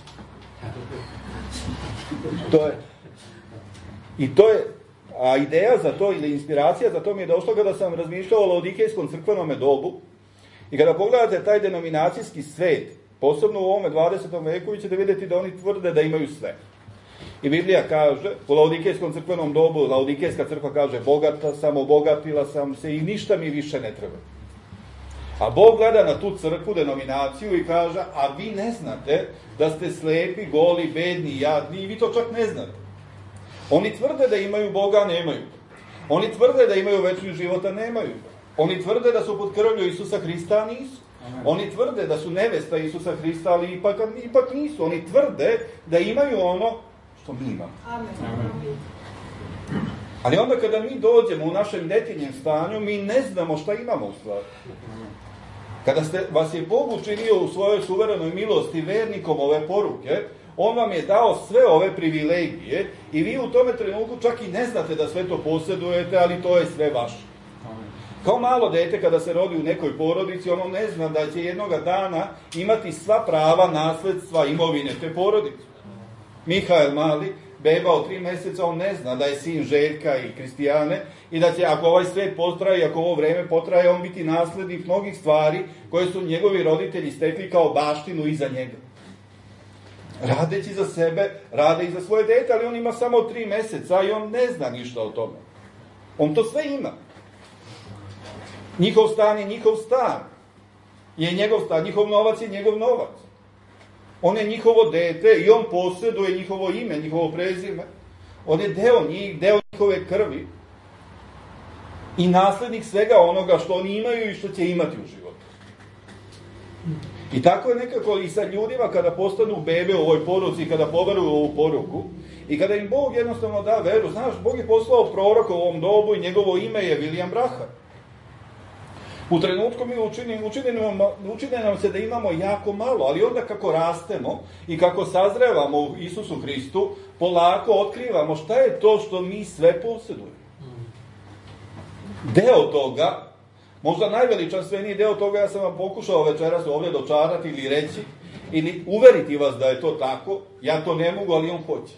To je a ideja za to ili inspiracija za to mi je došlo kada sam razmišljao o Laodikejskom crkvenome dobu i kada pogledate taj denominacijski svet, posebno u ovome 20. veku, vi ćete vidjeti da oni tvrde da imaju sve. I Biblija kaže, u Laodikejskom crkvenom dobu, Laodikejska crkva kaže, bogata sam, obogatila sam se i ništa mi više ne treba. A Bog gleda na tu crkvu, denominaciju i kaže, a vi ne znate da ste slepi, goli, bedni, jadni i vi to čak ne znate. Oni tvrde da imaju Boga, a nemaju. Oni tvrde da imaju večni život, a nemaju. Oni tvrde da su pod krvlju Isusa Hrista, a nisu. Oni tvrde da su nevesta Isusa Hrista, ali ipak nisu. Oni tvrde da imaju ono što mi imamo. Ali onda kada mi dođemo u našem detinjem stanju, mi ne znamo šta imamo u stvari. Kada vas je Bog učinio u svojoj suverenoj milosti vernikom ove poruke, On vam je dao sve ove privilegije i vi u tome trenutku čak i ne znate da sve to posjedujete, ali to je sve vaše. Kao malo dete kada se rodi u nekoj porodici, ono ne zna da će jednoga dana imati sva prava, nasledstva, imovine te porodice. Mihael mali, beba od 3 mjeseca, on ne zna da je sin Željka i Kristijane i da će, ako ovaj svet potraje, ako ovo vreme potraje, on biti naslednik mnogih stvari koje su njegovi roditelji stekli kao baštinu iza njega. Radeći za sebe, rade i za svoje dete, ali on ima samo 3 mjeseca i on ne zna ništa o tome. On to sve ima. Njihov stan je njihov stan. Je njegov stan, njihov novac je njegov novac. On je njihovo dete i on posjeduje njihovo ime, njihovo prezime. On je deo njih, deo njihove krvi. I naslednik svega onoga što oni imaju i što će imati u životu. I tako je nekako i sa ljudima kada postanu bebe u ovoj poruci, kada poveruju u ovu poruku i kada im Bog jednostavno da veru. Znaš, Bog je poslao proroka u ovom dobu i njegovo ime je William Branham. U trenutku mi učine nam se da imamo jako malo, ali onda kako rastemo i kako sazrevamo u Isusu Hristu, polako otkrivamo šta je to što mi sve posjedujemo. Deo toga, možda najveličanstveniji deo toga, ja sam vam pokušao večeras ovdje dočarati ili reći, ili uveriti vas da je to tako, ja to ne mogu, ali on hoće.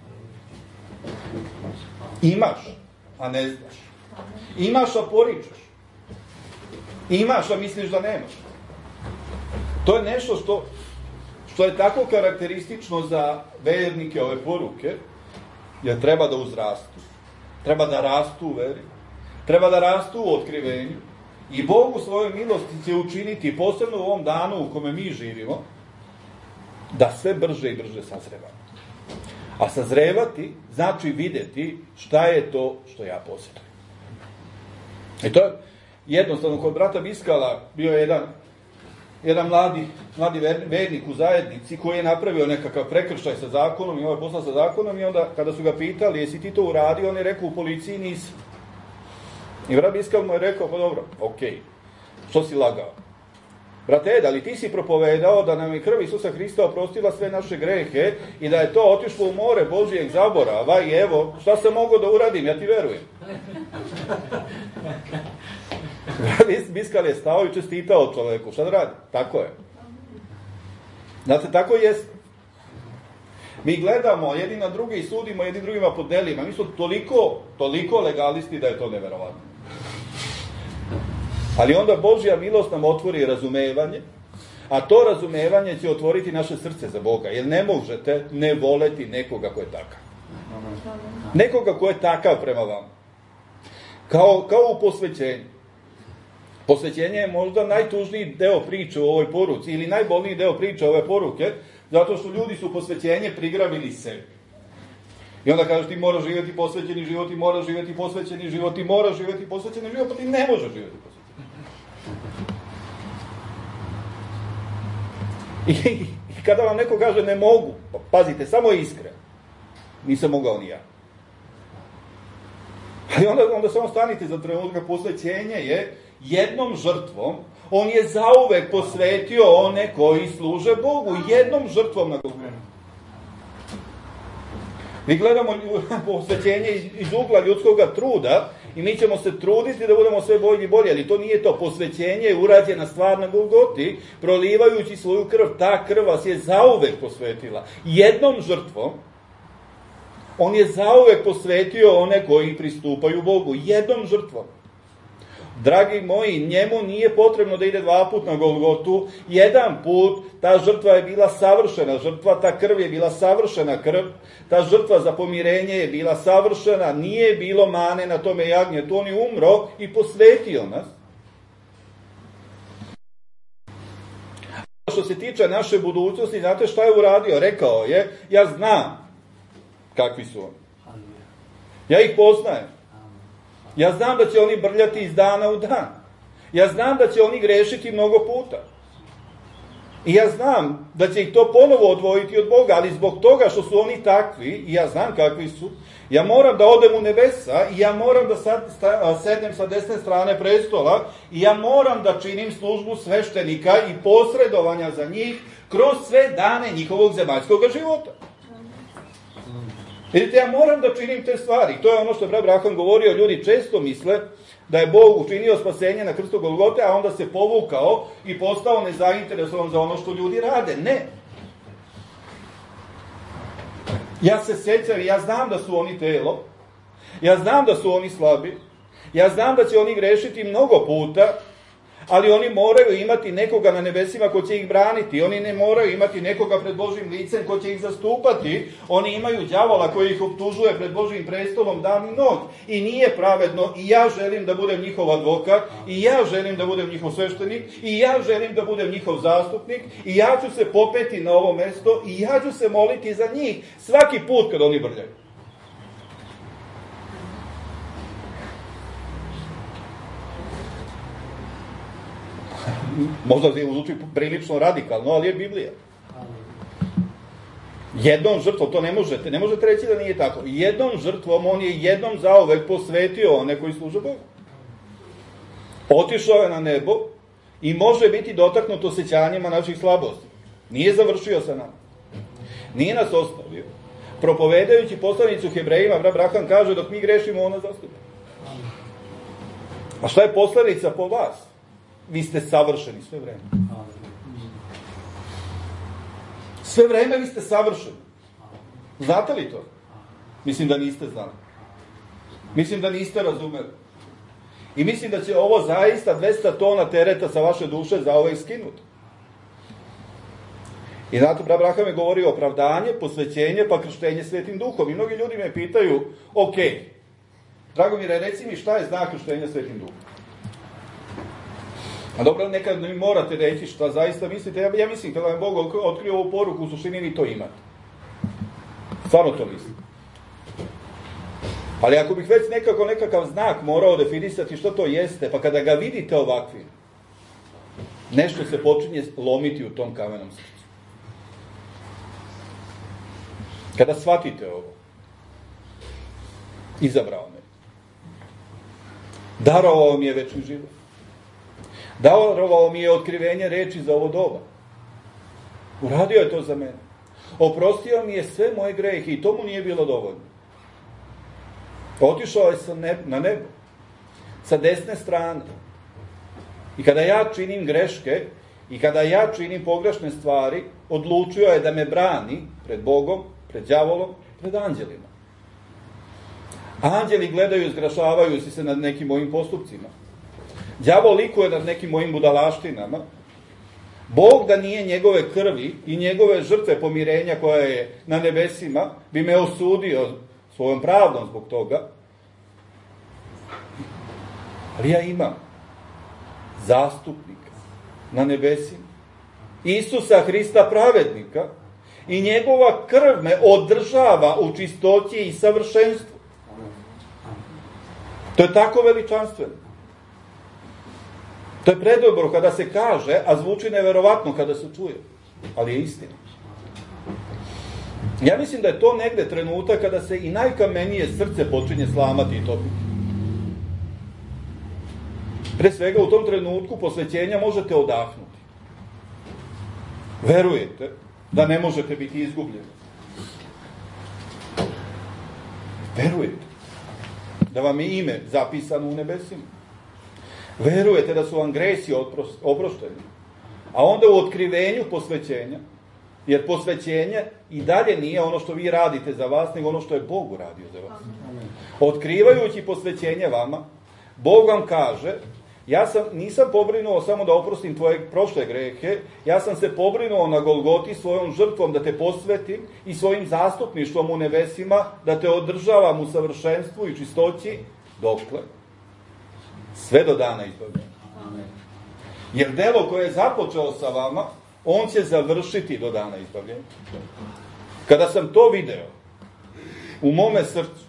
Imaš, a ne znaš. Imaš, a poričaš. Imaš, a misliš da nemaš. To je nešto što je tako karakteristično za vernike ove poruke, jer treba da uzrastu. Treba da rastu u veri. Treba da rastu u otkrivenju. I Bog u svojoj milosti će učiniti, posebno u ovom danu u kome mi živimo, da sve brže i brže sazrevamo. A sazrevati znači vidjeti šta je to što ja posjedujem. I to je jednostavno, kod brata Biskala bio je jedan mladi vernik u zajednici koji je napravio nekakav prekršaj sa zakonom i ovaj poslao sa zakonom i onda kada su ga pitali jesi ti to uradio, on je rekao u policiji nisam. I brat Biskal mu je rekao, pa dobro, okej, što si lagao? Brate, da li ti si propovedao da nam je krv Isusa Hrista oprostila sve naše grehe i da je to otišlo u more Božijeg zaborava i evo, šta sam mogao da uradim, ja ti verujem. Biskal je stao i čestitao čoveku, šta da radi? Tako je. Znate, tako jest. Mi gledamo jedni na druge i sudimo jedni drugima po delima. Mi smo toliko legalisti da je to neverovatno. Ali onda Božja milost nam otvori razumevanje, a to razumevanje će otvoriti naše srce za Boga, jer ne možete ne voleti nekoga ko je takav. Nekoga ko je takav prema vama. Kao u posvećenju. Posvećenje je možda najtužniji deo priče u ovoj poruci, ili najbolniji deo priče ove poruke, zato što ljudi su posvećenje prigravili sebi. I onda kažeš ti moraš živjeti posvećeni život, ti moraš živjeti posvećeni život, ti moraš živjeti posvećeni život, pa ti ne možeš živjeti posvećeni. I kada vam neko kaže ne mogu, pazite, samo iskren, nisam mogao ni ja. Ali onda samo stanite za trenutka, posvećenje je jednom žrtvom, on je zauvek posvetio one koji služe Bogu, jednom žrtvom na Golgotu. Mi gledamo posvećenje iz ugla ljudskog truda i mi ćemo se truditi da budemo sve bolji i bolji, ali to nije to. Posvećenje je urađena stvar na Golgoti, prolivajući svoju krv. Ta krv vas je zauvek posvetila. Jednom žrtvom, on je zauvek posvetio one koji pristupaju Bogu. Jednom žrtvom. Dragi moji, njemu nije potrebno da ide 2 puta na Golgotu. Jedan put ta žrtva je bila savršena žrtva, ta krv je bila savršena krv, ta žrtva za pomirenje je bila savršena, nije bilo mane na tome jagnjetu, on je umro i posvetio nas. Što se tiče naše budućnosti, znate šta je uradio? Rekao je, ja znam kakvi su oni. Ja ih poznajem. Ja znam da će oni brljati iz dana u dan. Ja znam da će oni grešiti mnogo puta. I ja znam da će ih to ponovo odvojiti od Boga, ali zbog toga što su oni takvi, i ja znam kakvi su, ja moram da odem u nebesa i ja moram da sednem sa desne strane prestola i ja moram da činim službu sveštenika i posredovanja za njih kroz sve dane njihovog zemaljskog života. Vidite, ja moram da činim te stvari. To je ono što je brat Braham govorio. Ljudi često misle da je Bog učinio spasenje na krstu Golgote, a onda se povukao i postao nezainteresovan za ono što ljudi rade. Ne. Ja se sećam i ja znam da su oni telo. Ja znam da su oni slabi. Ja znam da će oni grešiti mnogo puta, ali oni moraju imati nekoga na nebesima ko će ih braniti. Oni ne moraju imati nekoga pred Božjim licem ko će ih zastupati. Oni imaju đavola koji ih optužuje pred Božjim prestolom dan i noć. I nije pravedno. I ja želim da budem njihov advokat. I ja želim da budem njihov sveštenik. I ja želim da budem njihov zastupnik. I ja ću se popeti na ovo mesto. I ja ću se moliti za njih svaki put kad oni brljaju. Možda zvuči prilično radikalno, ali je Biblija. Jednom žrtvom, to ne možete reći da nije tako. Jednom žrtvom on je jednom zauvek posvetio one koji služe Bogu. Otišao je na nebo i može biti dotaknut osjećanjima naših slabosti. Nije završio sa nama. Nije nas ostavio. Propovedajući poslanicu Hebrejima, brat Braham kaže, dok mi grešimo, ona zastupa. A šta je poslanica po vas? Vi ste savršeni sve vreme. Sve vreme vi ste savršeni. Znate li to? Mislim da niste znali. Mislim da niste razumeli. I mislim da će ovo zaista 200 tona tereta sa vaše duše zauvek skinuti. I znate, brat Braham je govorio opravdanje, posvećenje, pa krštenje Svetim Duhom. I mnogi ljudi me pitaju, ok, Dragomire, reci mi šta je znak krštenja Svetim Duhom? A dobro, nekad mi morate reći šta zaista mislite. Ja mislim, kada vam Bog otkrio ovu poruku, u suštini vi to imate. Stvarno to mislim. Ali ako bih već nekakav znak morao definisati što to jeste, pa kada ga vidite ovakvim, nešto se počinje lomiti u tom kamenom srcu. Kada shvatite ovo, izabrao me. Darovao mi je večni život. Darovao mi je otkrivenje reči za ovo doba. Uradio je to za mene. Oprostio mi je sve moje grehe i to mu nije bilo dovoljno. Otišao je na nebo, sa desne strane. I kada ja činim greške i kada ja činim pogrešne stvari, odlučio je da me brani pred Bogom, pred đavolom, pred anđelima. Anđeli gledaju, zgrašavaju se nad nekim mojim postupcima. Đavol likuje nad nekim mojim budalaštinama. Bog da nije njegove krvi i njegove žrtve pomirenja koja je na nebesima, bi me osudio svojom pravdom zbog toga. Ali ja imam zastupnika na nebesima, Isusa Hrista pravednika, i njegova krv me održava u čistoći i savršenstvu. To je tako veličanstveno. To je predobro kada se kaže, a zvuči neverovatno kada se čuje, ali je istina. Ja mislim da je to negde trenutak kada se i najkamenije srce počinje slamati i topiti. Pre svega u tom trenutku posvećenja možete odahnuti. Verujete da ne možete biti izgubljeni. Verujete da vam je ime zapisano u nebesima. Verujete da su vam gresi oprošteni. A onda u otkrivenju posvećenja, jer posvećenje i dalje nije ono što vi radite za vas, nego ono što je Bog uradio za vas. Otkrivajući posvećenje vama, Bog vam kaže, nisam pobrinuo samo da oprostim tvoje prošle grehe, ja sam se pobrinuo na Golgoti svojom žrtvom da te posvetim i svojim zastupništvom u nebesima, da te održavam u savršenstvu i čistoći, dokle? Sve do dana izbavljenja. Jer delo koje je započeo sa vama, on će završiti do dana izbavljenja. Kada sam to video u mome srcu,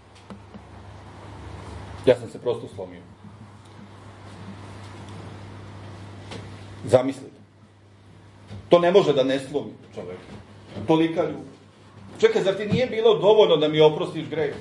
ja sam se prosto slomio. Zamislite. To ne može da ne slomi čoveka. Tolika ljubav. Čekaj, zar ti nije bilo dovoljno da mi oprostiš greh?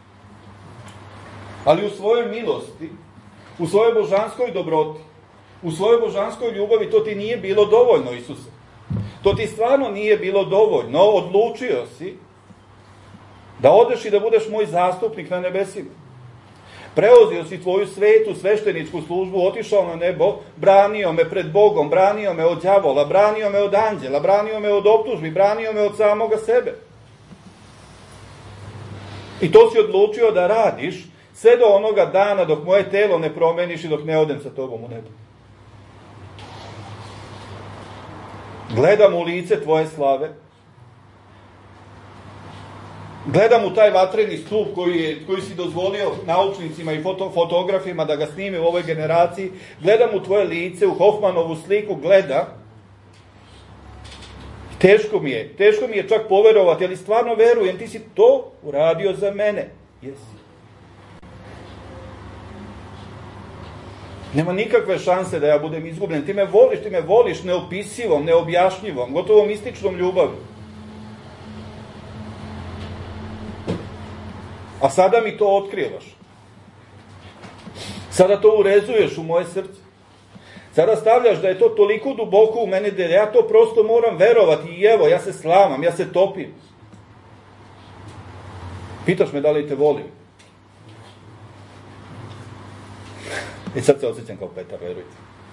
Ali u svojoj milosti, u svojoj božanskoj dobroti, u svojoj božanskoj ljubavi, to ti nije bilo dovoljno, Isuse. To ti stvarno nije bilo dovoljno. Odlučio si da odeš i da budeš moj zastupnik na nebesima. Preuzio si tvoju svetu svešteničku službu, otišao na nebo, branio me pred Bogom, branio me od đavola, branio me od anđela, branio me od optužbi, branio me od samoga sebe. I to si odlučio da radiš sve do onoga dana dok moje telo ne promeniš i dok ne odem sa tobom u nebo. Gledam u lice tvoje slave, gledam u taj vatreni stup koji si dozvolio naučnicima i fotografima da ga snime u ovoj generaciji, gledam u tvoje lice, u Hofmanovu sliku, gledam. Teško mi je čak poverovati, ali stvarno verujem, ti si to uradio za mene. Jesi. Nema nikakve šanse da ja budem izgubljen. Ti me voliš neopisivom, neobjašnjivom, gotovo mističnom ljubavlju. A sada mi to otkrivaš. Sada to urezuješ u moje srce. Sada stavljaš da je to toliko duboko u mene da ja to prosto moram verovati i evo, ja se slamam, ja se topim. Pitaš me da li te volim. I sad se osjećam kao Petar, verujte.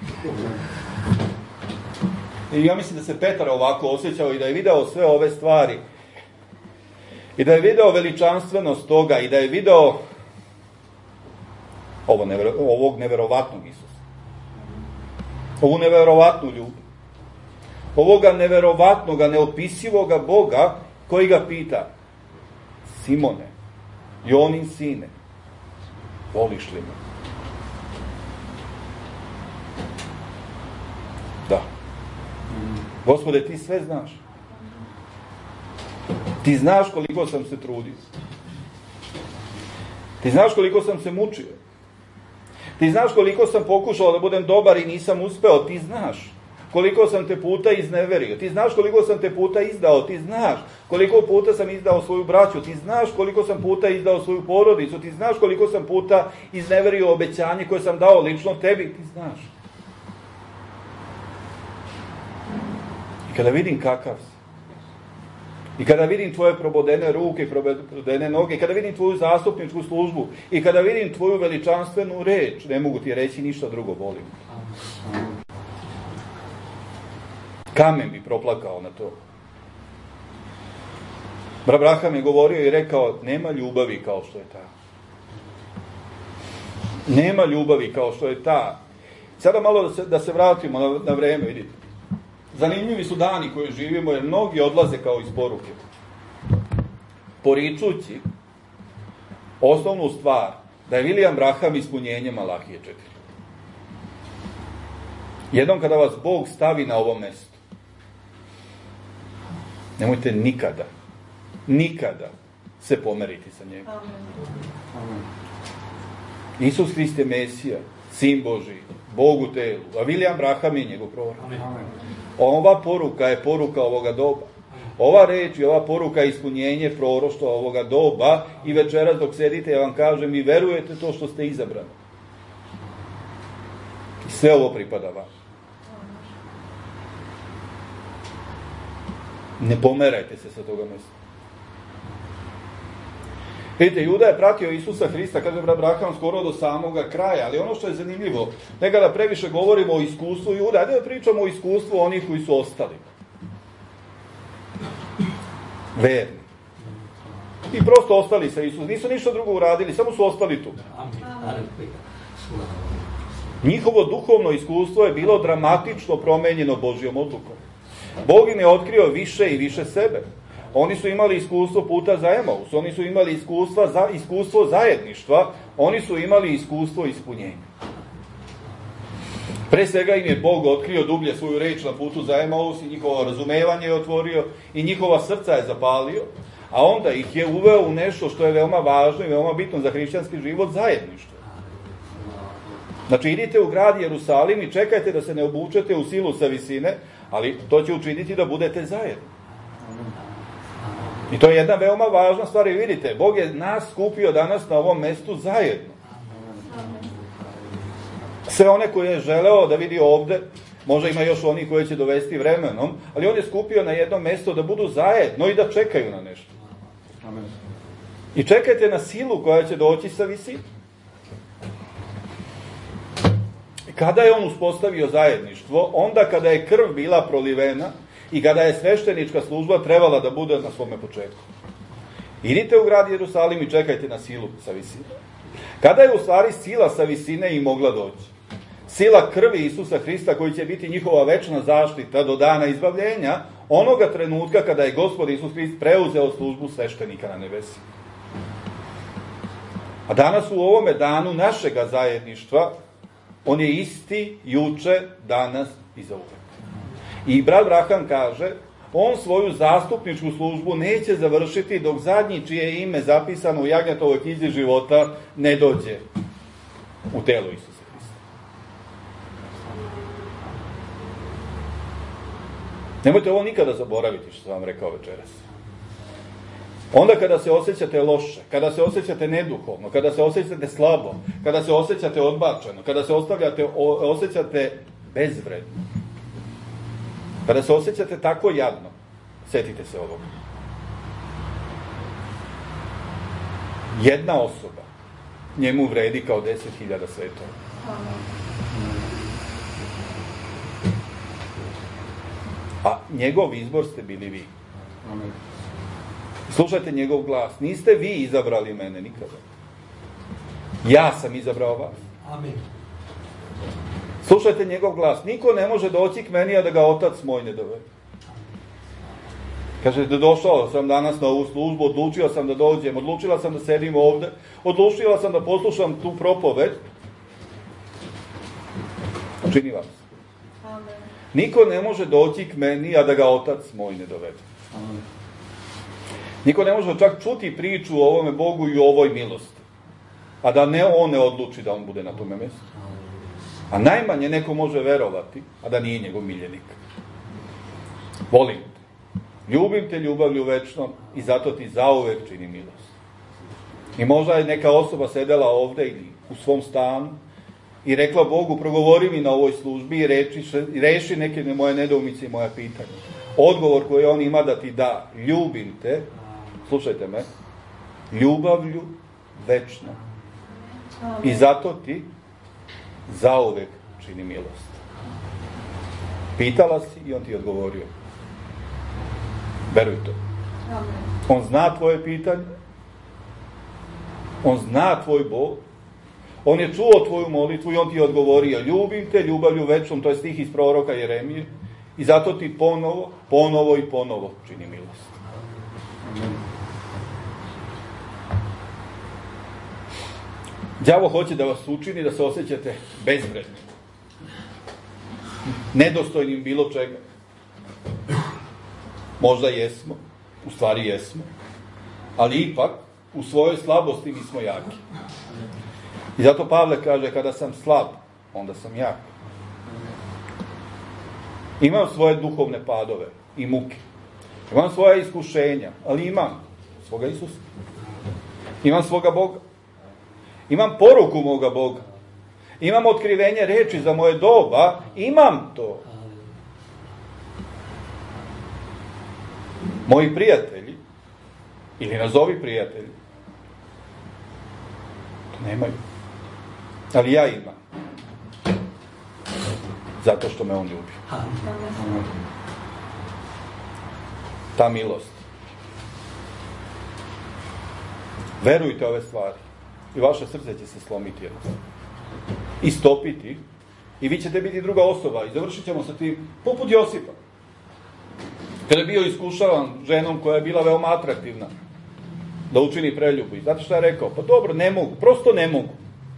I ja mislim da se Petar ovako osjećao i da je video sve ove stvari. I da je video veličanstvenost toga i da je video ovog neverovatnog Isusa. Ovu neverovatnu ljubav. Ovoga neverovatnoga, neopisivoga Boga koji ga pita: Simone, Jonin sine, voliš li me? Gospode, ti sve znaš. Ti znaš koliko sam se trudio. Ti znaš koliko sam se mučio. Ti znaš koliko sam pokušao da budem dobar i nisam uspeo. Ti znaš koliko sam te puta izneverio. Ti znaš koliko sam te puta izdao. Ti znaš koliko puta sam izdao svoju braću. Ti znaš koliko sam puta izdao svoju porodicu. Ti znaš koliko sam puta izneverio obećanje koje sam dao lično tebi. Ti znaš. I kada vidim kakav si, i kada vidim tvoje probodene ruke i probodene noge, i kada vidim tvoju zastupničku službu, i kada vidim tvoju veličanstvenu reč, ne mogu ti reći ništa drugo, volim. Kamen bi proplakao na to. Abraham je govorio i rekao, nema ljubavi kao što je ta. Nema ljubavi kao što je ta. Sada malo da se vratimo na vreme, vidite. Zanimljivi su dani koje živimo, jer mnogi odlaze kao iz poruke. Poričući osnovnu stvar, da je William Branham ispunjenje Malahije 4. Jednom kada vas Bog stavi na ovo mesto, nemojte nikada se pomeriti sa njegom. Isus Hrist je Mesija, Sin Božiji, Bog u telu, a William Branham je njegov prorok. Ova poruka je poruka ovoga doba. Ova reč i ova poruka je ispunjenje proroštva ovoga doba i večeras dok sedite, ja vam kažem, i verujete to što ste izabrani. I sve ovo pripada vam. Ne pomerajte se sa toga mjesta. Vidite, Juda je pratio Isusa Hrista, kaže Abraham, skoro do samoga kraja, ali ono što je zanimljivo, nekada previše govorimo o iskustvu Juda, ajde da pričamo o iskustvu onih koji su ostali. Verni. I prosto ostali sa Isusom, nisu ništa drugo uradili, samo su ostali tu. Njihovo duhovno iskustvo je bilo dramatično promenjeno Božjom odlukom. Bog im je otkrio više i više sebe. Oni su imali iskustvo puta za Emaus, oni su imali iskustvo zajedništva, oni su imali iskustvo ispunjenja. Pre svega im je Bog otkrio dublje svoju reč na putu za Emaus i njihovo razumevanje je otvorio i njihova srca je zapalio, a onda ih je uveo u nešto što je veoma važno i veoma bitno za hrišćanski život, zajedništvo. Znači, idite u grad Jerusalim i čekajte da se ne obučete u silu sa visine, ali to će učiniti da budete zajedno. I to je jedna veoma važna stvar. I vidite, Bog je nas skupio danas na ovom mestu zajedno. Sve one koje je želeo da vidi ovde, možda ima još oni koji će dovesti vremenom, ali on je skupio na jedno mesto da budu zajedno i da čekaju na nešto. I čekajte na silu koja će doći sa visine. Kada je on uspostavio zajedništvo? Onda kada je krv bila prolivena i kada je sveštenička služba trebala da bude na svome početku. Idite u grad Jerusalim i čekajte na silu sa visine. Kada je u stvari sila sa visine i mogla doći? Sila krvi Isusa Hrista koji će biti njihova večna zaštita do dana izbavljenja, onoga trenutka kada je Gospod Isus Hrist preuzeo službu sveštenika na nebesi. A danas u ovome danu našega zajedništva on je isti juče, danas i zauvek. I brat Branham kaže, on svoju zastupničku službu neće završiti dok zadnji čije ime zapisano u Jagnjetovoj knjizi života ne dođe u telo Isusa Hrista. Nemojte ovo nikada zaboraviti što sam vam rekao večeras. Onda kada se osjećate loše, kada se osjećate neduhovno, kada se osjećate slabo, kada se osjećate odbačeno, kada se osjećate bezvredno, kada se osjećate tako jadno, setite se ovoga. Jedna osoba njemu vredi kao 10.000 svetova. A njegov izbor ste bili vi. Amen. Slušajte njegov glas. Niste vi izabrali mene nikada. Ja sam izabrao vas. Amen. Slušajte njegov glas. Niko ne može doći k meni, a da ga otac moj ne dovede. Kaže, da došao sam danas na ovu službu, odlučio sam da dođem, odlučila sam da sedim ovde, odlučila sam da poslušam tu propoved. Učinila se. Niko ne može doći k meni, a da ga otac moj ne dovede. Niko ne može čak čuti priču o ovome Bogu i o ovoj milosti, a da on ne odluči da on bude na tome mjestu. A najmanje neko može verovati, a da nije njegov miljenik. Volim te. Ljubim te ljubavlju večnom i zato ti zauvek čini milost. I možda je neka osoba sedela ovde ili u svom stanu i rekla Bogu, progovori mi na ovoj službi i reši neke moje nedoumice i moja pitanja. Odgovor koji on ima da ti da, ljubim te, slušajte me, ljubavlju večnom. I zato ti zauvek čini milost. Pitala si i on ti je odgovorio. Veruj to. On zna tvoje pitanje. On zna tvoj bol. On je čuo tvoju molitvu i on ti je odgovorio. Ljubim te ljubavlju večnom, to je stih iz proroka Jeremije. I zato ti ponovo i ponovo čini milost. Đavo hoće da vas učini da se osjećate bezvredni, nedostojnim bilo čega. Možda jesmo, u stvari jesmo, ali ipak u svojoj slabosti mi smo jaki. I zato Pavle kaže, kada sam slab, onda sam jak. Imam svoje duhovne padove i muke. Imam svoje iskušenja, ali imam svoga Isusa. Imam svoga Boga. Imam poruku moga Boga. Imam otkrivenje reči za moje doba. Imam to. Moji prijatelji, ili nazovi prijatelji, to nemaju. Ali ja imam. Zato što me on ljubi. Ta milost. Verujte ove stvari. I vaše srce će se slomiti i stopiti i vi ćete biti druga osoba i završit ćemo sa tim poput Josipa. Kada je bio iskušavan ženom koja je bila veoma atraktivna da učini preljubu. I znate šta je rekao? Pa dobro, ne mogu, prosto ne mogu.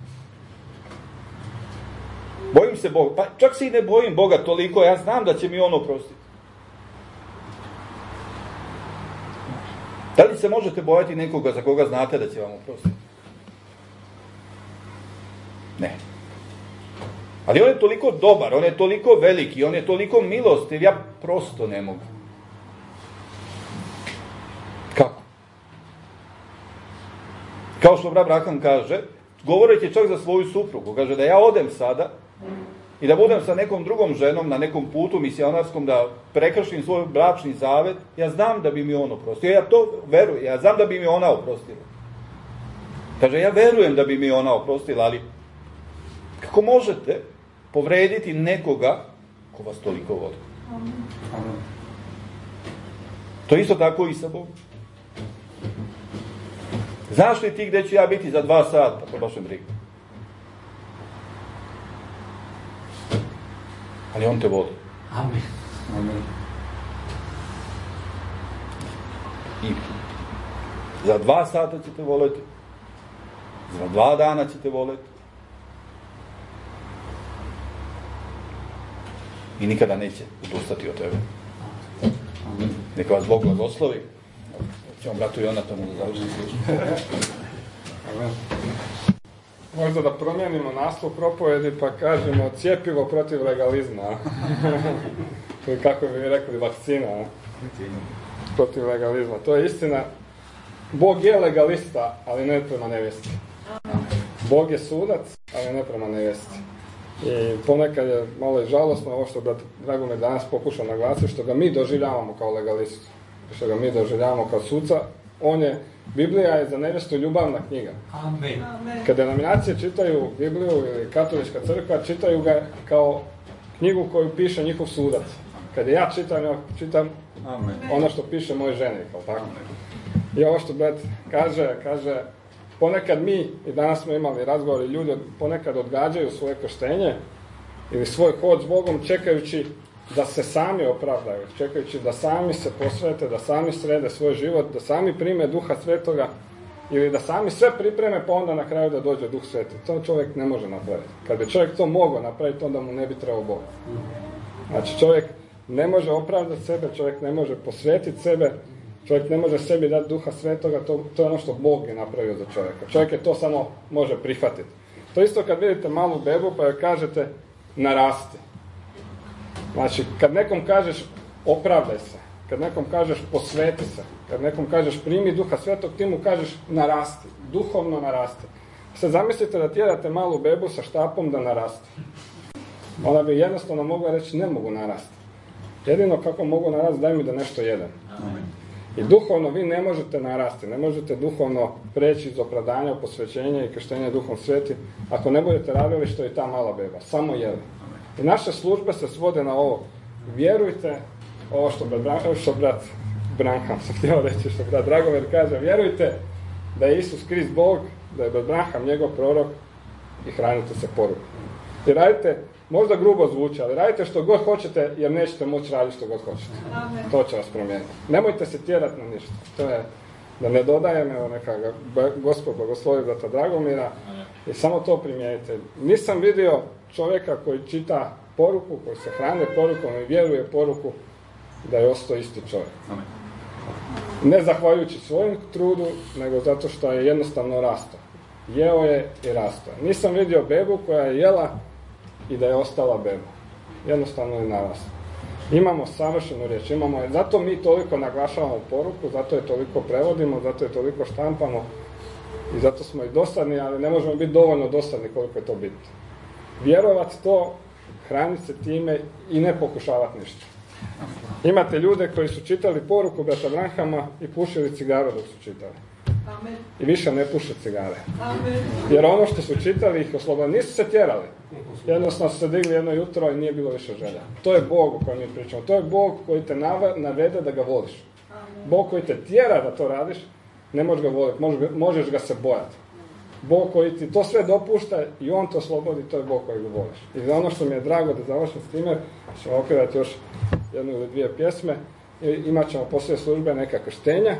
Bojim se Boga. Pa čak se i ne bojim Boga toliko, ja znam da će mi on oprostiti. Da li se možete bojati nekoga za koga znate da će vam oprostiti? Ne. Ali on je toliko dobar, on je toliko veliki, on je toliko milostiv, ja prosto ne mogu. Kako? Kao što Abraham kaže, govoreći čak za svoju suprugu, kaže da ja odem sada i da budem sa nekom drugom ženom na nekom putu misionarskom, da prekršim svoj bračni zavet, ja znam da bi mi on oprostio. Ja to verujem, ja znam da bi mi ona oprostila. Kaže, ja verujem da bi mi ona oprostila, ali kako možete povrediti nekoga ko vas toliko voli? To isto tako i sa Bogom. Znaš li ti gde ću ja biti za 2 sata po vašem brigu? Ali on te voli. Amen. Amen. I za 2 sata ćete voleti. Za 2 dana ćete voleti. I nikada neće odustati od tebe. Neka vas Bog blagoslovi. Ćemo bratu Jonatanu da završiti službu. Možda da promijenimo naslov propovedi pa kažemo cjepivo protiv legalizma. Ili kako bi rekli, vakcina protiv legalizma. To je istina. Bog je legalista, ali ne prema nevjesti. Bog je sudac, ali ne prema nevjesti. I ponekad je malo i žalosno ovo što Dragomir danas pokušao naglasiti, što ga mi doživljavamo kao legalistu, što ga mi doživljavamo kao suca. Biblija je za nevjestu ljubavna knjiga. Amen. Kada denominacije čitaju Bibliju ili katolička crkva, čitaju ga kao knjigu koju piše njihov sudac. Kada ja čitam Amen. Ono što piše moj ženik, kao tako. I ovo što brat kaže, ponekad mi, i danas smo imali razgovor, ljudi ponekad odgađaju svoje krštenje ili svoj hod s Bogom čekajući da se sami opravdaju, čekajući da sami se posvete, da sami srede svoj život, da sami prime Duha Svetoga ili da sami sve pripreme pa onda na kraju da dođe Duh Sveti. To čovjek ne može napraviti. Kad bi čovjek to mogao napraviti, onda mu ne bi trebao Bog. Znači čovjek ne može opravdati sebe, čovjek ne može posvetiti sebe, čovjek ne može sebi dati Duha Svetoga, to je ono što Bog je napravio za čovjeka. Čovjek je to samo može prihvatiti. To isto kad vidite malu bebu pa joj kažete narasti. Znači kad nekom kažeš opravdaj se, kad nekom kažeš posveti se, kad nekom kažeš primi Duha Svetog, ti mu kažeš narasti, duhovno narasti. Sad zamislite da tjerate malu bebu sa štapom da narasti. Ona bi jednostavno mogla reći ne mogu narasti. Jedino kako mogu narasti, daj mi da nešto jedem. I duhovno vi ne možete narasti, ne možete duhovno preći iz opravdanja u posvećenje i krštenje Duhom Svetim ako ne budete radili što je ta mala beba, samo jeli. I naše službe se svode na ovo. Vjerujte, ovo što brat Branham, sam htio reći, što brat Dragomir kaže, vjerujte da je Isus Krist Bog, da je brat Branham njegov prorok i hranite se porukom. I radite, možda grubo zvuči, ali radite što god hoćete jer nećete moći raditi što god hoćete. Amen. To će vas promijeniti. Nemojte se tjerati na ništa. To je, da ne dodajem, evo neka Gospod blagoslovi brata Dragomira i samo to primijenite. Nisam vidio čovjeka koji čita poruku, koji se hrane porukom i vjeruje poruku da je ostao isti čovjek. Amen. Ne zahvaljujući svojim trudu, nego zato što je jednostavno rastao. Jeo je i rastao. Nisam vidio bebu koja je jela i da je ostala beba. Jednostavno je narasla. Imamo savršenu riječ. Zato mi toliko naglašavamo poruku, zato je toliko prevodimo, zato je toliko štampamo i zato smo i dosadni, ali ne možemo biti dovoljno dosadni koliko je to bitno. Vjerovati to, hraniti se time i ne pokušavati ništa. Imate ljude koji su čitali poruku brata Branhama i pušili cigaru dok su čitali. Amen. I više ne puše cigare. Amen. Jer ono što su čitali ih oslobodili. Nisu se tjerali. Jednostavno su se digli jedno jutro i nije bilo više želja. To je Bog o kojem mi pričamo. To je Bog koji te navede da ga voliš. Amen. Bog koji te tjera da to radiš, ne možeš ga voliti, možeš ga se bojati. Bog koji ti to sve dopušta i on te oslobodi, to je Bog koji ga voliš. I ono što mi je drago da završim s time, ćemo opirati još jednu ili dvije pjesme, imat ćemo poslije službe neka krštenja.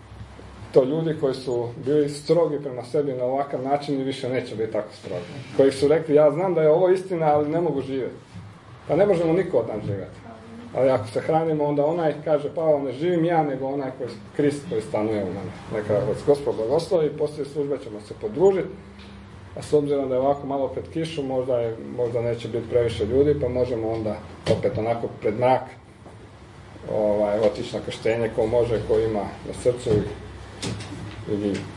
To ljudi koji su bili strogi prema sebi na ovakav način i više neće biti tako strogi. Koji su rekli, ja znam da je ovo istina, ali ne mogu živjeti. Pa ne možemo niko od nas živjeti. Ali ako se hranimo, onda onaj kaže, Pavao, ne živim ja, nego onaj koji Krist koji stanuje u mene. Neka vas Gospod blagoslovi i poslije službe ćemo se podružiti. A s obzirom da je ovako malo pred kišu, možda neće biti previše ljudi, pa možemo onda opet onako pred mrak otići na krštenje ko može, ko ima na srcu i